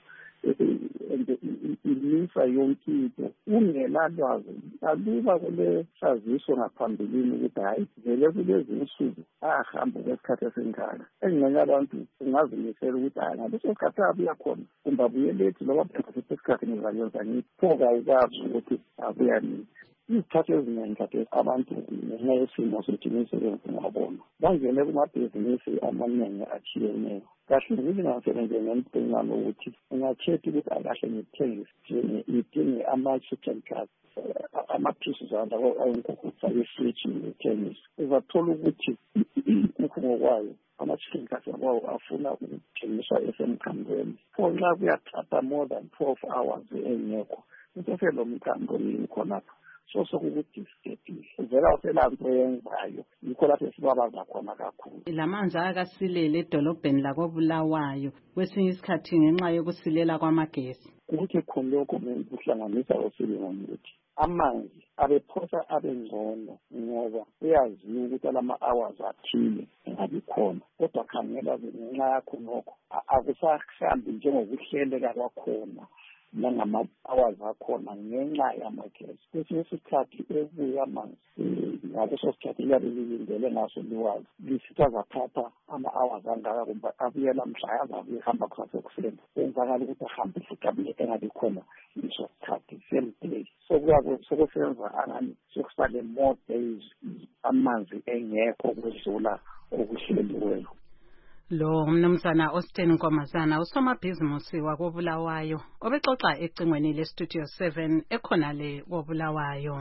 imisa yonke into ungelalwazi aluba kule saziso ngaphambilini ukuthi hayi vele kulezi insuku ahamba kwesikhathi esingaka engxenye abantu ungazimisela ukuthi hayi ngaleso sikhathi abuya khona kumbe abuye lethi loba phakathi kwesikhathi ngizakwenza ngiphoka ukwazi ukuthi abuya nini. Izikhathi eziningi kade abantu ngenxa yesimo sethi imisebenzi ngabona bangene kumabhizinisi amaningi atshiyeneyo. Kahle ngilinganiselele ngempengane ukuthi ungakhetha ukuthi akahle ngithengise ngidinge ama-chicken cards ama-pieces awunkukutha yefriji ngithengise. Uzathola ukuthi ngokwayo ama-chicken cards abawo afuna ukuthengiswa esemkhandweni. For nxa kuyathatha more than 12 hours engekho into lo mkhambo yini khonapho. Sokukuthi vela uselanto yenzayo yikho lapho esibabaza khona kakhulu. Lamanzi akasilele edolobheni lakoBulawayo kwesinye isikhathi ngenxa yokusilela kwamagesi. Ukuthi khona lokho kuhlanganisa osilingana ukuthi amanzi abephosa abengcono ngoba uyaziwa ukuthi alama-hours athile engabi khona. Kodwa khangela ngenxa yakho nokho akusahambi njengokuhleleka kwakhona nangama-hours akhona ngenxa yamagesi. Kwesinye isikhathi ebuya amanzi ngaleso sikhathi iyabe lilindele ngaso liwazi lisithi azathatha ama-hours angaka kumbe abuyela mhla azabuye hamba kusasekuseni enzakala ukuthi ahambe futhi abuye engabi khona leso sikhathi same day. Sokusenza angani sokusale more days amanzi engekho kwedlula okuhleliweyo. Lo mnumzana Austin Nkomazana usomabhizimusi wakobulawayo obexoxa ecingweni leStudio 7 ekhona le kobulawayo.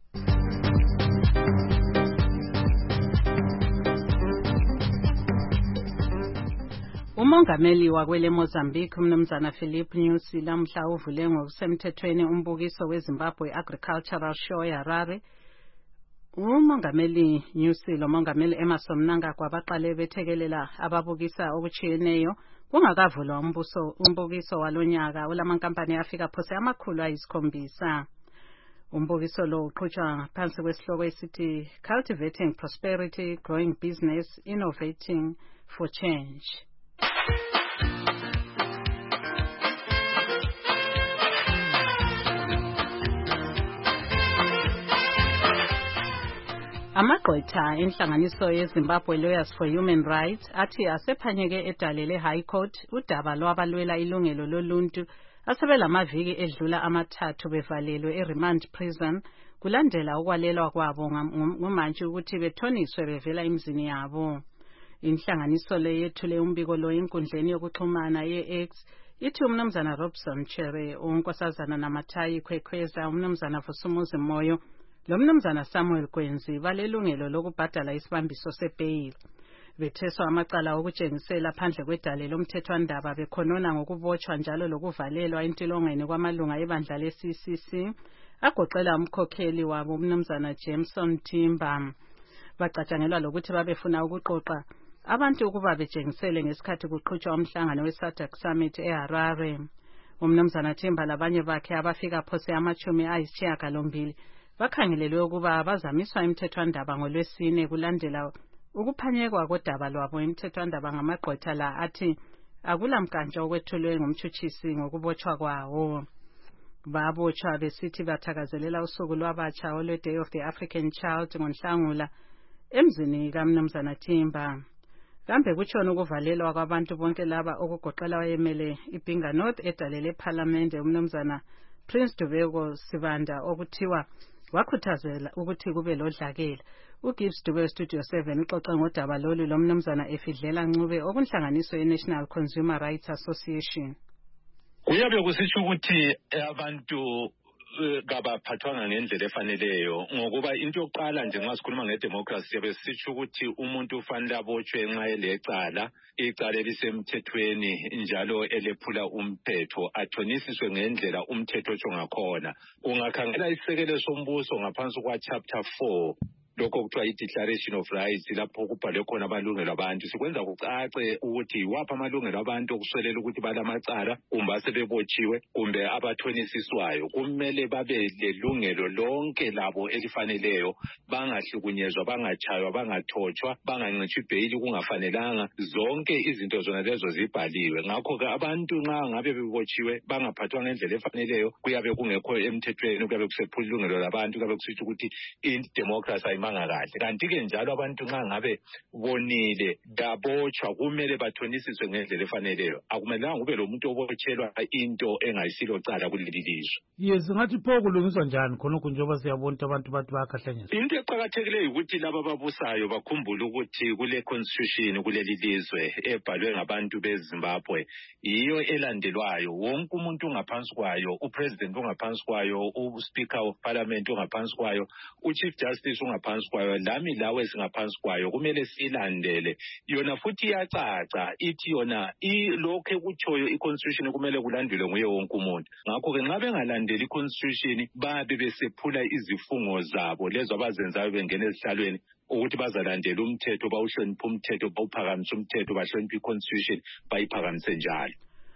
Umongameli wakwele Mozambique umnumzana Philip Nyusi lamhla uvule ngokusemthethweni umbukiso weZimbabwe Agricultural Show eHarare. Umongameli Nyusi lomongameli Emmerson Mnangagwa baqale bethekelela ababukisa okuchiyeneyo kungakavulwa umbukiso walonyaka olamankampani afika phose 700. Umbukiso lo uqhutshwa phansi kwesihloko esithi Cultivating Prosperity, Growing Business, Innovating for Change. Amagqwetha enhlanganiso yeZimbabwe Lawyers for Human Rights athi asephanyeke edalele High Court udaba lwabalwela ilungelo loluntu asebelamaviki edlula 3 bevalelwe eRemand Prison kulandela ukwalelwa kwabo ngomantshi ukuthi bethoniswe bevela emzini yabo. Inhlanganiso le yethule umbiko lo enkundleni yokuxhumana ye-X ithi umnumzana Robson Chere, unkosazana Namathayi Khwekhweza, umnumzana Vusumuzi Moyo lomnumzana Samuel Gwenzi balelungelo lokubhadala isibambiso sebail. Betheswa amacala okutshengisela phandle kwedale lomthethwandaba bekhonona ngokubotshwa njalo lokuvalelwa entilongweni kwamalunga ebandla le-CCC agoqela umkhokheli wabo umnumzana Jameson Timba. Bacatshangelwa lokuthi babefuna ukuqoqa abantu ukuba betshengisele ngesikhathi kuqhutshwa umhlangano weSADC Summit eHarare. Umnumzana Timba labanye bakhe abafika phose 12 bakhangelelwe ukuba abazamiswa emthethwandaba ngoLwesine kulandela ukuphanyekwa kodaba lwabo emthethwandaba ngamagqwetha la athi akulamkantsho okwethulwe ngumtshutshisi ngokubotshwa kwawo. Babotshwa besithi bathakazelela usuku lwabatsha olwe-Day of the African Child ngoNhlangula emzini kaMnumzana Timba. Kambe kutshona ukuvalelwa kwabantu bonke laba okugoqela wayemele iBinga North edalele eParliament umnumzana Prince Dubeko Sibanda okuthiwa wakhuthazela ukuthi kube lodlakela. uGibbs Dube Studio 7 uxoxa ngodaba lolu lomnumzana Efidlela Ncube okunhlanganiso yeNational Consumer Rights Association. Kuyabe kusitsho ukuthi abantu kabaphathwanga ngendlela efaneleyo ngokuba into yokuqala nje nxa sikhuluma ngedemocracy siyabe sitsho ukuthi umuntu ufanele abotshwe nxa elecala icala elisemthethweni njalo elephula umthetho athonisiswe ngendlela umthetho otsho ngakhona. Ungakhangela isisekelo sombuso ngaphansi kwa chapter 4 lokho kuthiwa i-Declaration of Rights lapho kubhalwe khona amalungelo abantu sikwenza kucace ukuthi yiwaphi amalungelo abantu okuswelela ukuthi balamacala kumbe asebebotshiwe kumbe abathonisiswayo. Kumele babe lelungelo lonke labo elifaneleyo, bangahlukunyezwa, bangachaywa, bangathotshwa, bangancitshwa ibheyili kungafanelanga. Zonke izinto zona lezo zibhaliwe. Ngakho-ke abantu nxa ngabe bebotshiwe bangaphathwa ngendlela efaneleyo kuyabe kungekho emthethweni, kuyabe kusephula ilungelo labantu, kuyabe kusitsho ukuthi i-democracy ayimanga kahle. Kanti-ke njalo abantu nxa ngabe bonile dabotshwa kumele bathonisiswe ngendlela efaneleyo. Akumelanga kube lo muntu obotshelwa into engayisilo cala kuleli lizwe. Yes, ngathi pho kulungiswa njani khonokho njengoba siyabona abantu bathi bayakhahlanyezwa. Into eqakathekileyo ukuthi laba ababusayo bakhumbule ukuthi kule constitution kuleli lizwe ebhalwe ngabantu beZimbabwe yiyo elandelwayo. Wonke umuntu ungaphansi kwayo, upresident ungaphansi kwayo, uspeaker of parliament ungaphansi kwayo, uchief justice ungaphansi kwayo, lami lawe singaphansi kwayo. Kumele silandele yona futhi iyacaca ithi yona lokho ekutshoyo iconstitution kumele kulandelwe nguye wonke umuntu. Ngakho-ke nxa bengalandeli iconstitution babe besephula izifungo zabo lezo abazenzayo bengena ezihlalweni ukuthi bazalandela umthetho, bawuhloniphe umthetho, bawuphakamise umthetho, bahloniphe iconstitution, bayiphakamise njalo.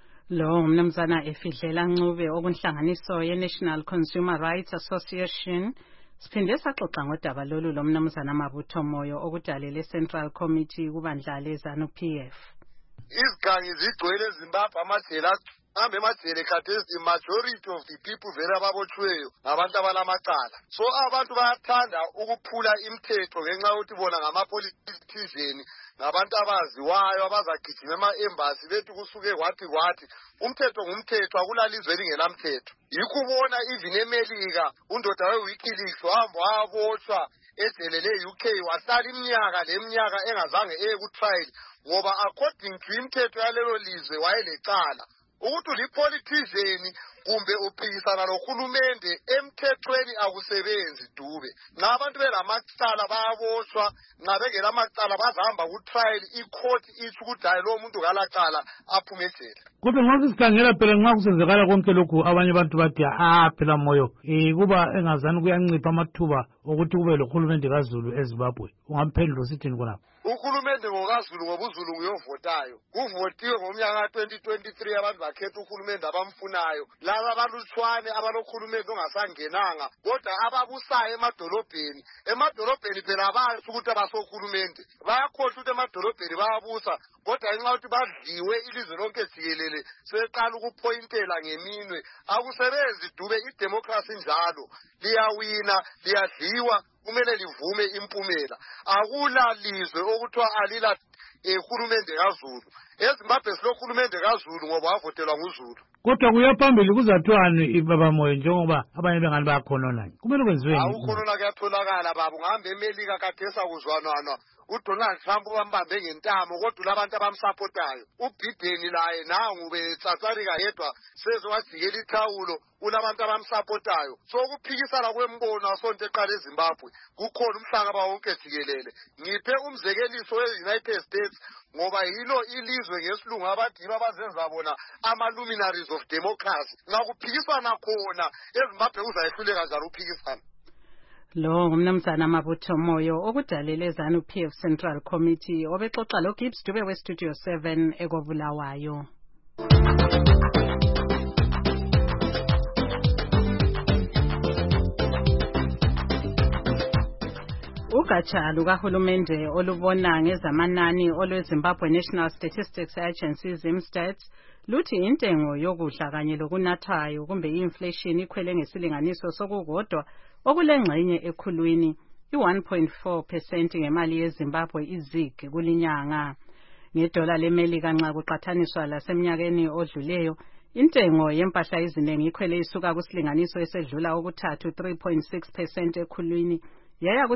Lo mnumzana Efidlela Ncube okunhlanganiso yeNational Consumer Rights Association. Siphinde saxoxa ngodaba lolu lomnumzana Mabutho Moyo okudalele Central Committee kubandla leZANU-PF. Izigangi zigcwele eZimbabwe amajele hambe emajele khathesi majority of the people vele ababotshiweyo ngabantu abalamacala. So abantu bayathanda ukuphula imithetho ngenxa yokuthi bona ngamapolitician ngabantu abaziwayo abazagijima ema-embassy bethi kusuke kwathi umthetho ngumthetho akulalizwe elingelamthetho. Yikho ubona even eMelika undoda we-WikiLeaks wahamba wabotshwa ejele le-UK wahlala iminyaka leminyaka engazange eye ku-trial ngoba according to imithetho yalelo lizwe wayelecala ukuthi ulipolitician kumbe uphikisana nohulumende emthethweni akusebenzi Dube. Nxa abantu belamacala bayaboshwa, nxa bengelamacala bazahamba ku-trial, i-court ithi ukuthi hayi lowo muntu kalacala aphume ejele. Kodwa nxa sikhangela phela nxa kusenzekala konke lokhu abanye abantu bathi phela moyo kuba engazani kuyancipha amathuba ukuthi kube lohulumende kaZulu eZimbabwe. Ungamphendula usithini khonapho? Uhulumende ngokaZulu ngoba uZulu nguyovotayo. Kuvotiwe ngomnyaka ka-2023 abantu bakhetha uhulumende abamfunayo. Laba abalutshwane abalokhulumende ongasangenanga kodwa ababusayo emadolobheni. Emadolobheni phela bazi ukuthi abasohulumende. Bayakhohlwa ukuthi emadolobheni bayabusa kodwa ngenxa yokuthi badliwe ilizwe lonke jikelele sebeqala ukuphoyintela ngeminwe. Akusebenzi Dube, idemocracy njalo. Liyawina, liyadliwa, kumele livume impumela. Akula lizwe okuthiwa alila uhulumende kaZulu. eZimbabwe silohulumende kaZulu ngoba wavotelwa nguZulu. Kodwa kuyaphambili kuzathiwani baba moyo njengoba abanye bengani bayakhonona. Kumele kwenziweni. Awukhonona kuyatholakala baba, ngihamba eMelika kathesa kuzwanwana. uDonald Trump bambambe ngentamo kodwa labantu abamsapotayo. uBiden laye nangu betsatsarika yedwa sezowajikela ithawulo kulabantu abamsapotayo. So ukuphikisana kwembono asonto eqala eZimbabwe kukhona umhlaba wonke jikelele. Ngiphe umzekeliso weUnited States ngoba yilo ilizwe ngesilungu abadini abazenza bona ama-luminaries of democracy. Ngakuphikisana khona eZimbabwe uzayehluleka njalo uphikisana. Lo ngumnumzana Mabutho Moyo okudalele ZANU PF Central Committee obexoxa lo Gibbs Dube we Studio 7 ekobulawayo. Ugatsha lukahulumende olubona ngezamanani olweZimbabwe National Statistics Agency ZimStats luthi intengo yokudla kanye lokunathayo kumbe inflation ikhwele ngesilinganiso sokukodwa okulengxenye ekhulwini i-1.4% ngemali yeZimbabwe izig kulinyanga. Ngedola leMelika nxa kuqathaniswa laseminyakeni odluleyo intengo yempahla eziningi ikhwele isuka kusilinganiso esedlula okuthathu 3.6% ekhulwini yaya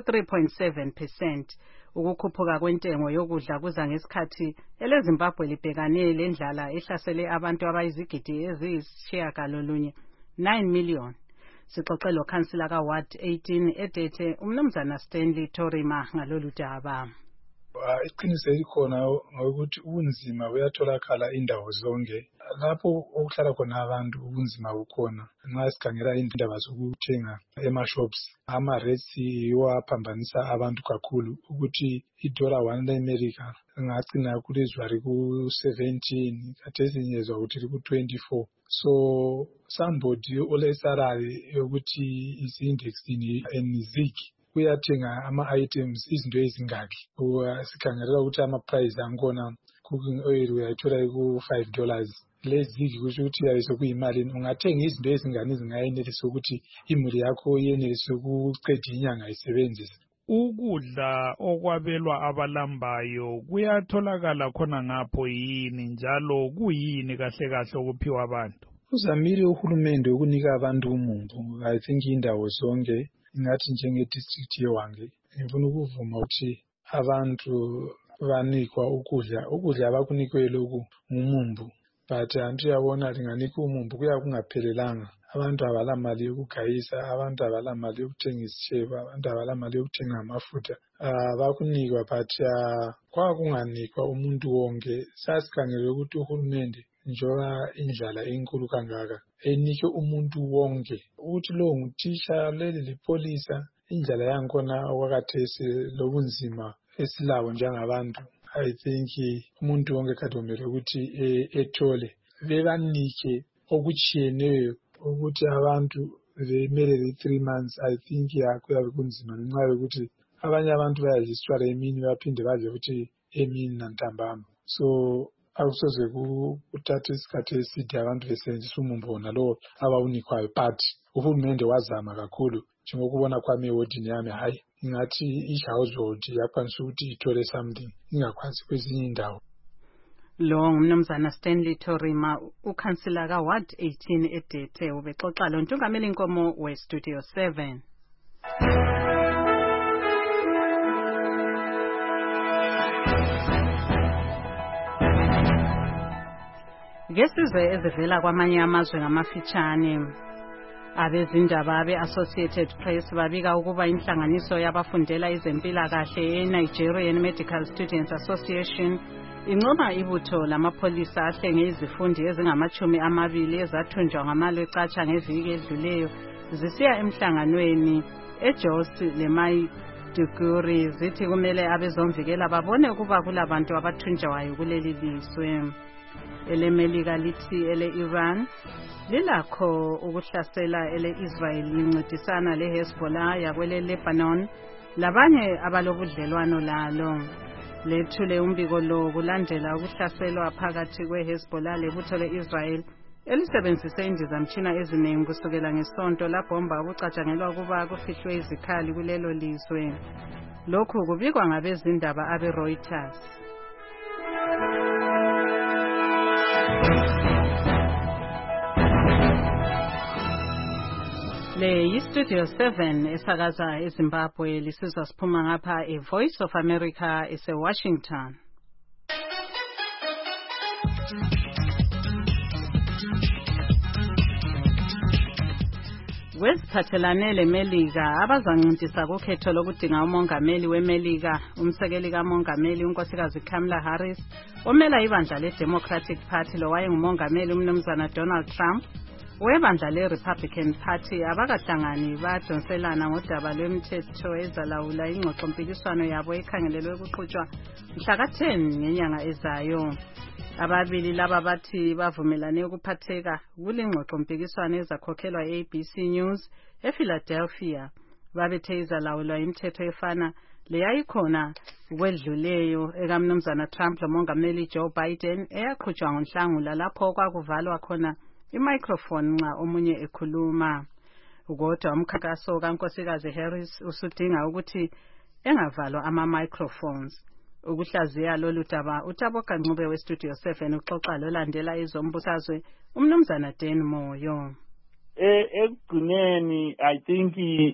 ku-3.7%. Ukukhuphuka kwentengo yokudla kuza ngesikhathi eleZimbabwe libhekane lendlala ehlasele abantu abayizigidi eziyisishiyagalolunye 9 million. Sixoxe lo Councillor ka-Ward 18 edethe umnumzana Stanley Torima ngalolu daba. Iqiniso elikhona ngokuthi ubunzima buyatholakala indawo zonke. Lapho okuhlala khona abantu ubunzima bukhona. Nxa sikhangela indaba zokuthenga ema-shops, ama-rates yiwo aphambanisa abantu kakhulu ukuthi idola 1 leMelika ngagcina kulizwa liku-17, khathesi ngiyezwa ukuthi liku-24. So somebody olesalary yokuthi is-indexing and uyathenga ama-items izinto ezingaki. Sikhangelela ukuthi ama-price angkhona cooking oil uyayithola ku$5. Lezigi kusho ukuthi yabe sokuyimali. Ungathenga izinto ezingani ezingayenelisa ukuthi imuli yakho yenelise ukuqeda inyanga isebenzisa. Ukudla okwabelwa abalambayo kuyatholakala khona ngapho yini njalo kuyini kahle kahle okuphiwa abantu? Uzamile uhulumende ukunika abantu umumbu. I think indawo zonke ingathi njenge-district yeWange ngifuna ukuvuma ukuthi abantu banikwa ukudla abakunikwe lokhu ngumumbu, but antu yabona linganika umumbu kuya kungaphelelanga. Abantu abalamali yokugayisa, abantu abalamali yokuthenga isishebo, abantu abalamali yokuthenga amafutha. Bakunikwa but kwakunganikwa umuntu wonke. Sasikhangele ukuthi uhulumende njengoba indlala enkulu kangaka enike umuntu wonke ukuthi lo nguthisha leli lipolisa indlala yankhona okwakathesi lobunzima esilabo njengabantu. I think umuntu wonke kade kumele ukuthi ethole bebanike okutshiyeneyo ukuthi abantu bemele 3 months. I think kuyabe kunzima ngenxa yokuthi abanye abantu bayaziswala emini baphinde badle futhi emini nantambama. So akusoze kuthathe isikhathi eside abantu besebenzisa umumbu wona lo abawunikwayo, but uhulumende wazama kakhulu. Njengokubona kwami ewodini yami, hayi ingathi i-household yakwanisa ukuthi ithole something ingakwanisi kwezinye indawo. Lo ngumnumzana Stanley Torima, ukhansila ka-Ward 18 edethe ubexoxa lo ntungameli inkomo we-Studio 7. Ngesizwe ezivela kwamanye amazwe ngamafitshane. Abezindaba be-Associated Press babika ukuba inhlanganiso yabafundela izempilakahle e-Nigerian Medical Students Association incoma ibutho lamapholisa ahlenge izifundi ezingama-20 ezathunjwa ngamalwe ecatsha ngeviki edluleyo zisiya emhlanganweni eJosi leMaiduguri zithi kumele abezomvikela babone ukuba kulabantu abathunjwayo kuleli lizwe. EleMelika lithi ele-Iran lilakho ukuhlasela ele-Israel lincedisana le-Hezbollah yakwele Lebanon labanye abalobudlelwano lalo. Lethule umbiko lo kulandela ukuhlaselwa phakathi kwe-Hezbollah lebutho le-Israel elisebenzise indizamtshina eziningi kusukela ngesonto labhomba okucatshangelwa ukuba kufihlwe izikhali kulelo lizwe. Lokhu kubikwa ngabezindaba abe-Reuters. Le yiStudio 7 esakaza eZimbabwe lisizwa siphuma ngapha eVoice of America ese-Washington. Kweziphathelane leMelika abazancintisa kukhetho lokudinga umongameli weMelika umsekeli kamongameli unkosikazi Kamala Harris omela ibandla le-Democratic Party lowayengumongameli umnumzana Donald Trump webandla le-Republican Party abakahlangani badonselana ngodaba lwemithetho ezalawula ingxoxompikiswano yabo ekhangelelwe ukuqhutshwa mhla ka-10 ngenyanga ezayo. Ababili laba bathi bavumelane ukuphatheka kulingxoxompikiswano ezakhokhelwa e-ABC News ePhiladelphia babethe izalawulwa imithetho efana leyayikhona kwedluleyo ekamnumzana Trump lomongameli Joe Biden eyaqhutshwa ngoNhlangula lapho kwakuvalwa khona imicrophone nxa omunye ekhuluma. Kodwa umkhankaso kankosikazi Harris usudinga ukuthi engavalwa ama-microphones. Ukuhlaziya lolu daba uTaboka Ncube weStudio 7 uxoxa lolandela izombusazwe umnumzana Dan Moyo. Ekugcineni I think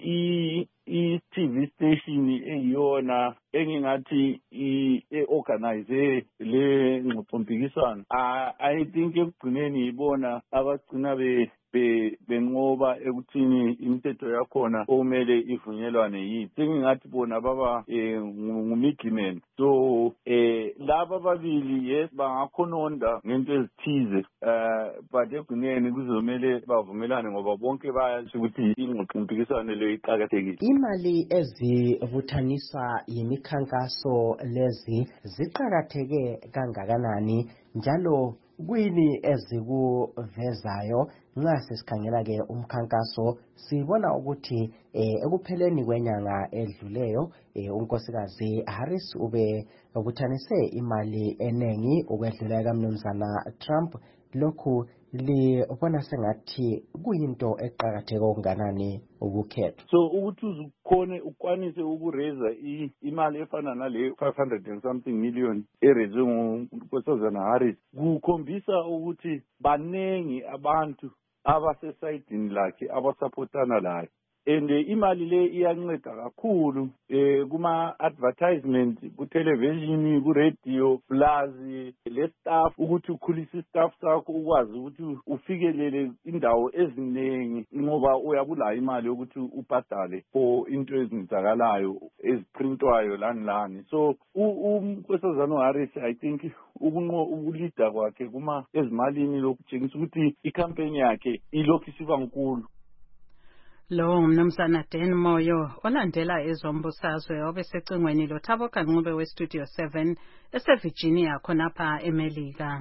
i-TV station eyiyona engingathi i-organize le ngxoxompikiswano. I think ekugcineni ibona abagcina benqoba ekuthini imithetho yakhona okumele ivunyelwane yini. Sengingathi bona baba ngumidlimen. So laba babili yes bangakhononda ngento ezithize but ekugcineni kuzomele bavumelane ngoba bonke bayasho ukuthi ingxoxompikiswano leyo iqhakathekile. Imali ezivuthaniswa yimikhankaso lezi ziqhakatheke kangakanani njalo kwini ezikuvezayo nxa sesikhangela ke umkhankaso sibona ukuthi ekupheleni kwenyanga edluleyo unkosikazi Harris ube ubuthanise imali enengi ukwedlula kamnumzana Trump. Lokhu libona sengathi kuyinto eqhakatheke okunganani ukukhetha. So ukuthi uzukhone ukwanise ukureza imali efana nale 500 and something million erezwe ngunkosazana Harris kukhombisa ukuthi banengi abantu abasesayidini lakhe abasupportana laye. And imali le iyanceda kakhulu kuma-advertisement ku-television ku-radio plus le staff ukuthi ukhulise staff sakho ukwazi ukuthi ufikelele indawo eziningi ngoba uyabulayo imali yokuthi ubhadale for into ezenzakalayo eziprintwayo lani. So unkosazana Harris I think ukulida kwakhe kuma ezimalini lokutshengisa ukuthi ikhampeni yakhe ilokhu isiba nkulu. Lo mnumzana Dan Moyo olandela ezombusazwe obesecingweni lo Thaboka Ncube weStudio 7 eseVirginia khonapha eMelika.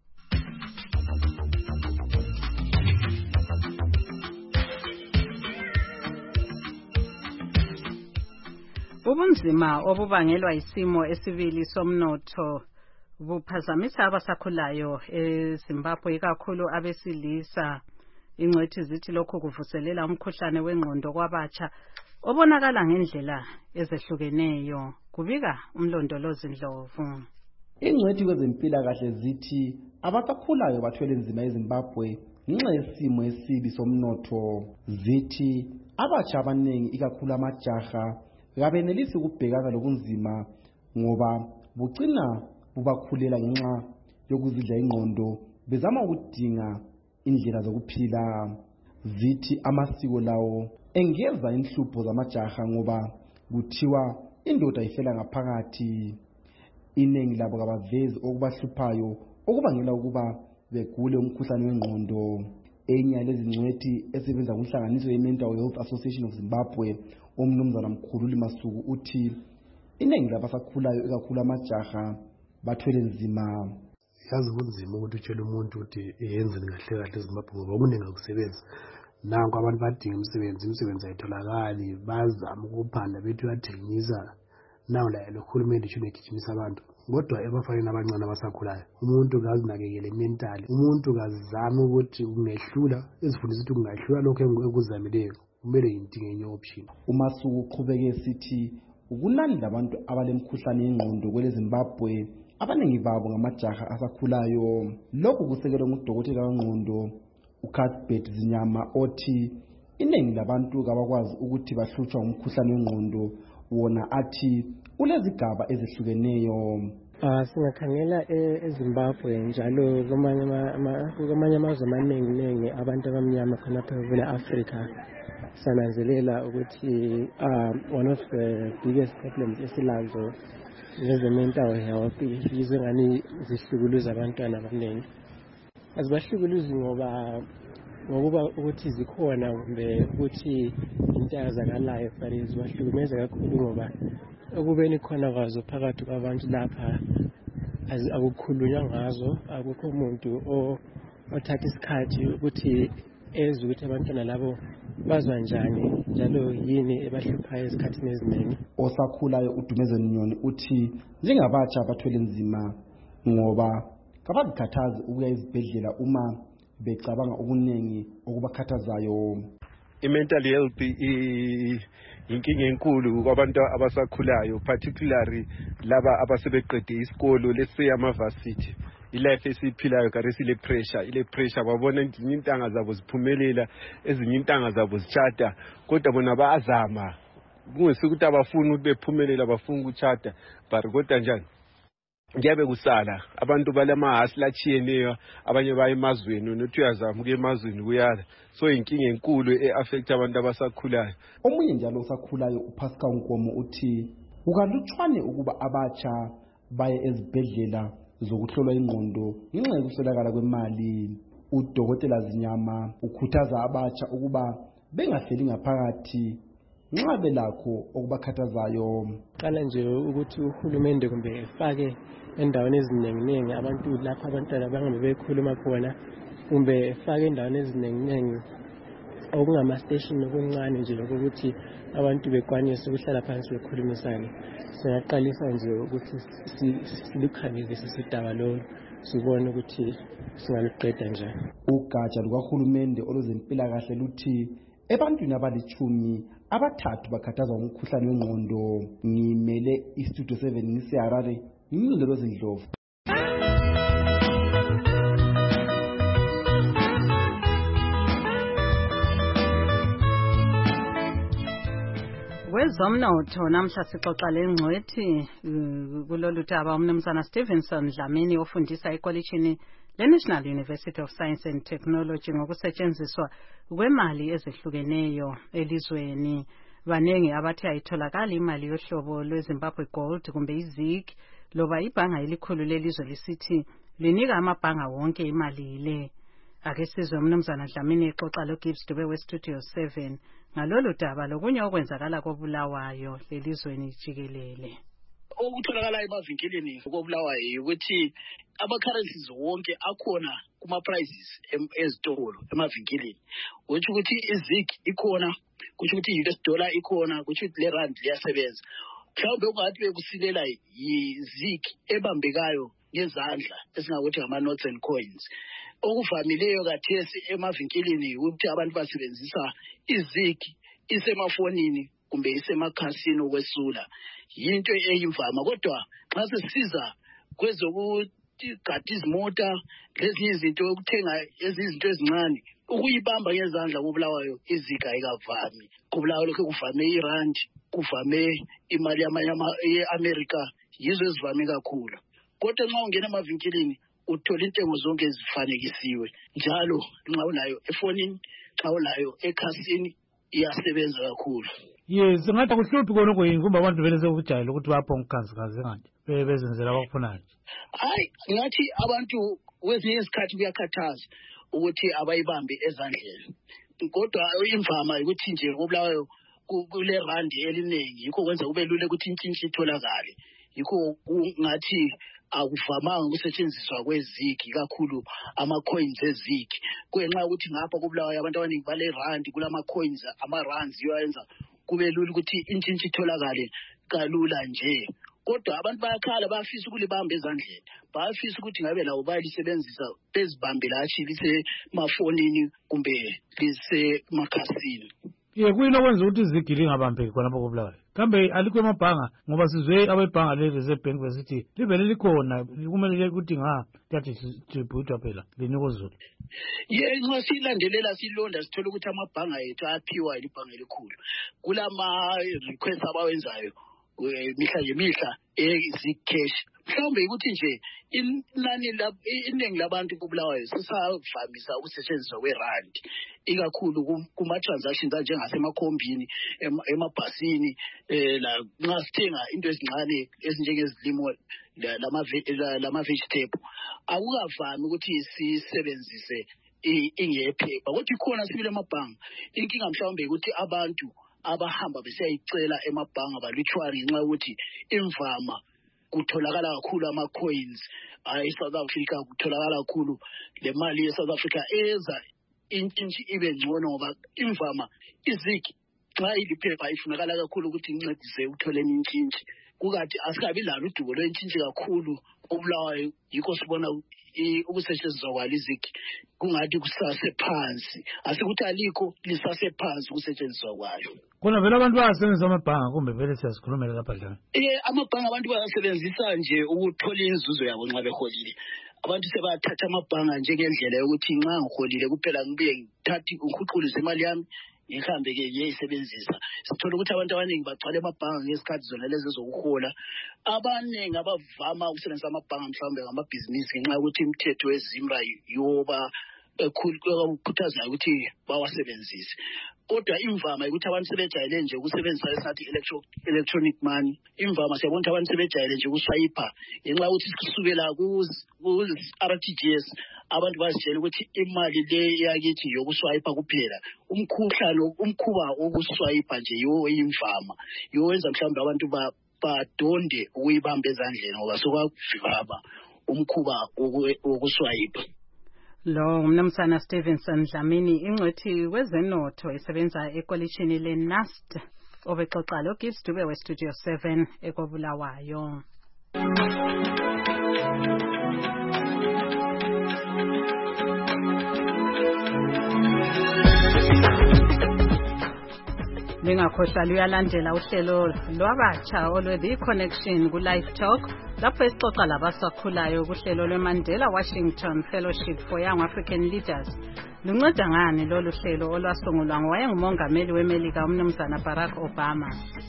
Ubunzima obubangelwa isimo esibili somnotho buphazamisa abasakhulayo eZimbabwe kakhulu abesilisa. Ingcwethi zithi lokhu kuvuselela umkhuhlane wengqondo kwabatsha obonakala ngendlela ezehlukeneyo. Kubika umlondolozi Ndlovu. Ingcwethi kwezempilakahle zithi abasakhulayo bathwele nzima eZimbabwe ngenxa yesimo esibi somnotho. Zithi abatsha abanengi ikakhulu amajaha kabenelisi ukubhekana lobunzima ngoba bucina bubakhulela ngenxa yokuzidla ingqondo bezama ukudinga indlela zokuphila. Zithi amasiko lawo engeza inhlupho zamajaha ngoba kuthiwa indoda ifela ngaphakathi. Iningi labo kabavezi okubahluphayo okubangela ukuba begule umkhuhlane wengqondo. Enye yalezi ngcwethi esebenza kunhlanganiso ye-Mental Health Association of Zimbabwe, umnumzana Mkhululi Masuku, uthi iningi labasakhulayo ikakhulu amajaha bathwele nzima. Yazi kunzima ukuthi utshele umuntu ukuthi yenzeni kahle kahle eZimbabwe ngoba kuningi akusebenzi. Nanku abantu badinga imisebenzi ayitholakali, bazama ukuphanda bethi uyathengisa. Nawu lalohulumende ishule egijimisa abantu. Kodwa ebafaneni abancane abasakhulayo, umuntu kazinakekele mentally, umuntu kazama ukuthi ungehlula ezifundisa ukuthi ungehlula lokho ekuzamileyo, kumele yintinga enye option. uMasuku uqhubeke sithi ukunani labantu abalemkhuhlane yengqondo kwele Zimbabwe, abaningi babo ngamajaha asakhulayo. Lokhu kusekelwe ngudokotela wengqondo uCuthbert Zinyama othi iningi labantu kabakwazi ukuthi bahlutshwa umkhuhlane wengqondo, wona athi ulezigaba ezihlukeneyo. Singakhangela eZimbabwe njalo kumanye amazwe amaningi abantu abamnyama khonapha kule-Afrika sananzelela ukuthi one of the biggest problems esilazo ngeze-mental health yizo engani zihlukuluza abantwana abaningi. Azibahlukuluzi ngokuba ukuthi zikhona kumbe ukuthi into yazakalayo, but zibahlukumeza kakhulu ngoba ekubeni khona kwazo phakathi kwabantu lapha akukhulunywa ngazo. Akukho umuntu othatha isikhathi ukuthi ezwe ukuthi abantwana labo bazwa njani njalo yini ebahluphayo esikhathini eziningi. Osakhulayo uDumeze Nyoni uthi njengabatsha abathwele nzima ngoba kabazikhathazi ukuya ezibhedlela uma becabanga okuningi okubakhathazayo. I-mental health inkinga enkulu kwabantu abasakhulayo, particularly laba abasebeqede isikolo, let's say ama-varsity. Ilife esiphilayo karisi ile pressure babona ezinye intanga zabo ziphumelela, ezinye intanga zabo zichata, kodwa bona bayazama. Kungesikuthi abafuni ukuthi bephumelela, bafuna ukuchata, but kodwa njani ngiyabe kusala abantu balamahasla achiyeneyo, abanye baye emazweni nothi uyazama ukuya emazweni kuyala. So inkinga enkulu eaffect abantu abasakhulayo. Omunye njalo osakhulayo uPascal Nkomo uthi ukalutshwane ukuba abatsha baye ezibhedlela zokuhlolwa ingqondo ngenxa yokuswelakala kwemali. Udokotela Zinyama ukhuthaza abatsha ukuba bengahleli ngaphakathi nxa belakho okubakhathazayo. Qala nje ukuthi uhulumende kumbe efake endaweni eziningi abantu lapha abantwana bangabe bekhuluma khona, kumbe efake endaweni eziningi okungama-station okuncane nje ukuthi abantu bekwanise ukuhlala phansi bekhulumisane. Singaqalisa nje ukuthi silukhangele sidaba lolu, sibone ukuthi singaluqeda njani. Ugatsha lukahulumende olwezempilakahle luthi ebantwini abalitshumi abathathu bakhathazwa umkhuhlane wengqondo. Ngimele iStudio 7 ngiseHarare, ngimlindelo Zindlovu. Kwezomnotho namhla sixoxa lengcwethi kulolu daba umnumzana Stevenson Dlamini ofundisa ekolishini le-National University of Science and Technology ngokusetshenziswa kwemali ezehlukeneyo elizweni. Banengi abathi ayitholakala imali yohlobo lweZimbabwe Gold kumbe iZig loba ibhanga elikhulu lelizwe lisithi linika amabhanga wonke imali ile. Ake sizwe umnumzana Dlamini exoxa loGibbs Dube weStudio 7 ngalolu daba lokunye okwenzakala koBulawayo lelizweni jikelele. Okutholakala emavinkilini koBulawayo ukuthi ama-currencies wonke akhona kuma-prices ezitolo emavinkilini. Kuthi ukuthi iZig ikhona, kuthi ukuthi i-US dollar ikhona, kuthi ukuthi le rand liyasebenza. Mhlawumbe ungathi bekusilela yiZig ebambekayo ngezandla esingakuthi ngama-notes and coins. Okuvamileyo kathesi emavinkilini ukuthi abantu basebenzisa iZig isemafonini kumbe isemakhasini okwesula. Yinto eyimvama, kodwa nxa sesiza kwezokugada izimota lezinye izinto ukuthenga izinto ezincane, ukuyibamba ngezandla koBulawayo iZig ayikavami. KoBulawayo lokho kuvame iRand, kuvame imali ye-America, yizo ezivame kakhulu. Kodwa nxa ungena emavinkilini uthola intengo zonke ezifanekisiwe njalo nxa unayo efonini xa unayo ekhasini iyasebenza kakhulu. Yes, ngathi kuhluphi kona kuyini kumbe abantu vele sekujayela ukuthi bapho ngikhanzikazi ngathi bezenzela abakufunayo. Hayi, ngathi abantu kwezinye isikhathi kuyakhathaza ukuthi abayibambe ezandleni. Kodwa imvama ukuthi nje koBulawayo kule randi eliningi yikho kwenza kube lula ukuthi intshintshi itholakale. Yikho ngathi akuvamanga ukusetshenziswa kwezigi kakhulu ama-coins ezigi. Kuyenxa ukuthi ngapha koBulawayo abantu abaningi bale randi kulama coins ama-rands yoyenza kube lula ukuthi intshintshi itholakale kalula nje. Kodwa abantu bayakhala bayafisa ukulibamba ezandleni. Bayafisa ukuthi ngabe lawo bayalisebenzisa bezibambe lathi lisemafonini kumbe lisemakhasini. Kuyini okwenza ukuthi izigi lingabambeki khona lapho koBulawayo? Kambe alikho emabhanga ngoba sizwe abebhanga le-Reserve Bank besithi livele likhona kumele ukuthi liyathi distributwa phela linikwa uZulu. Nxa silandelela silonda sithola ukuthi amabhanga ethu ayaphiwa ilibhanga elikhulu. Kulama request abawenzayo mihla ezikesh. Mhlawumbe ukuthi nje iningi labantu koBulawayo sisavamisa ukusetshenziswa kwerandi ikakhulu kuma-transactions anjengasemakhombini emabhasini la nxa sithenga into ezincane ezinjengezilimo lama-vegetable akukavami ukuthi sisebenzise ingephepha. Kodwa ikhona sibile amabhanga inkinga mhlawumbe ukuthi abantu abahamba besiyayicela emabhanga balutshwane ngenxa yokuthi imvama kutholakala kakhulu ama-coins eSouth Africa, kutholakala kakhulu le mali yeSouth Africa eza intshintshi ibe ngcono ngoba imvama izigi xa iliphepha ifunakala kakhulu ukuthi incedise ukutholeni intshintshi. Kukathi asikabi lalo udubo lwentshintshi kakhulu koBulawayo yikho sibona ukusetshenziswa kwalizigi kungathi kusasephansi. Asikuthi alikho lisasephansi ukusetshenziswa kwayo. Khona vele abantu bayasebenzisa amabhanga kumbe vele siyasikhulumela lapha dlana. Amabhanga abantu bayasebenzisa nje ukuthola inzuzo yabo nxa beholile. Abantu sebathatha amabhanga njengendlela yokuthi nxa ngiholile kuphela ngibuye ngithathe ukhuqulise imali yami ngihambe ke ngiyisebenzisa. Sithola ukuthi abantu abaningi bagcwala emabhanga ngesikhathi zona lezi zokuhola. Abaningi abavama ukusebenzisa amabhanga mhlawumbe ngamabhizinisi ngenxa yokuthi imithetho yeZimra yoba ekhuthazayo ukuthi bawasebenzise. Kodwa imvama ukuthi abantu sebejayele nje ukusebenzisa esathi electronic money. Imvama siyabona ukuthi abantu sebejayele nje ukuswayipha ngenxa yokuthi kusukela ku-RTGS abantu bazitshela ukuthi imali le yakithi yokuswayipha kuphela. Umkhuba wokuswayipha nje imvama yowenza mhlawumbe abantu badonde ukuyibamba ezandleni ngoba sokwavama umkhuba wokuswayipha. Lo ngumnumzana Stevenson Dlamini ingcwethi wezenotho esebenza ekolishini le-NAST obexoxa lo Gibbs Dube we-Studio 7 ekoBulawayo. Lingakhohlwa luyalandela uhlelo lwabatsha olwe-The Connection ku-Live Talk lapho esixoxa labasakhulayo kuhlelo lwe-Mandela Washington Fellowship for Young African Leaders. Lunceda ngani lolu hlelo olwasungulwa ngowayengumongameli weMelika umnumzana Barack Obama?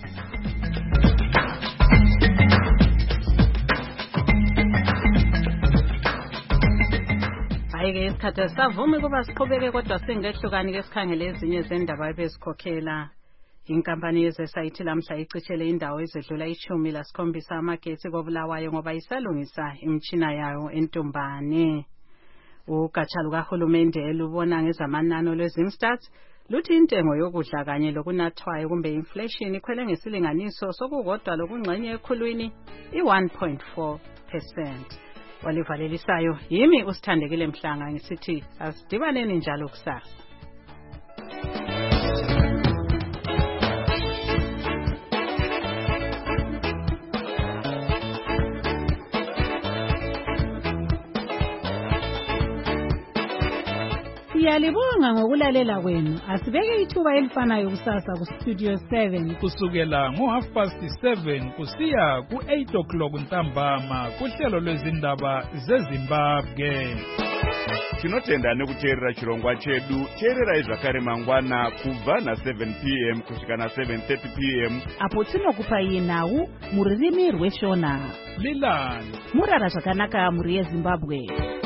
Hayi-ke isikhathi esavumi kuba siqhubeke kodwa singehlukani ke sikhangele ezinye zendaba ebezikhokhela. Inkampani yezesayithi lamhla icitshele indawo ezedlula 17 amagetsi koBulawayo ngoba isalungisa imitshina yayo entombane. Ugatsha lukahulumende lubona ngezamanano lwezimstats luthi intengo yokudla kanye lokunathwayo kumbe inflation ikhwele ngesilinganiso sokukodwa lokungxenye ekhulwini i-1.4%. Walivalelisayo yimi uSithandekile Mhlanga ngisithi asidibaneni njalo kusasa. Siyalibonga ngokulalela kwenu. Asibeke ithuba elifanayo kusasa ku Studio 7 kusukela ngo7:30 kusiya ku8 o'clock ntambama kuhlelo lwezindaba zeZimbabwe. tinotenda nekuteerera chirongwa chedu. teererai zvakare mangwana kubva na7 p.m. kusvika na7:30 p.m. apo tinokupai nhau mururimi rweshona. Lilani murara zvakanaka muri yeZimbabwe.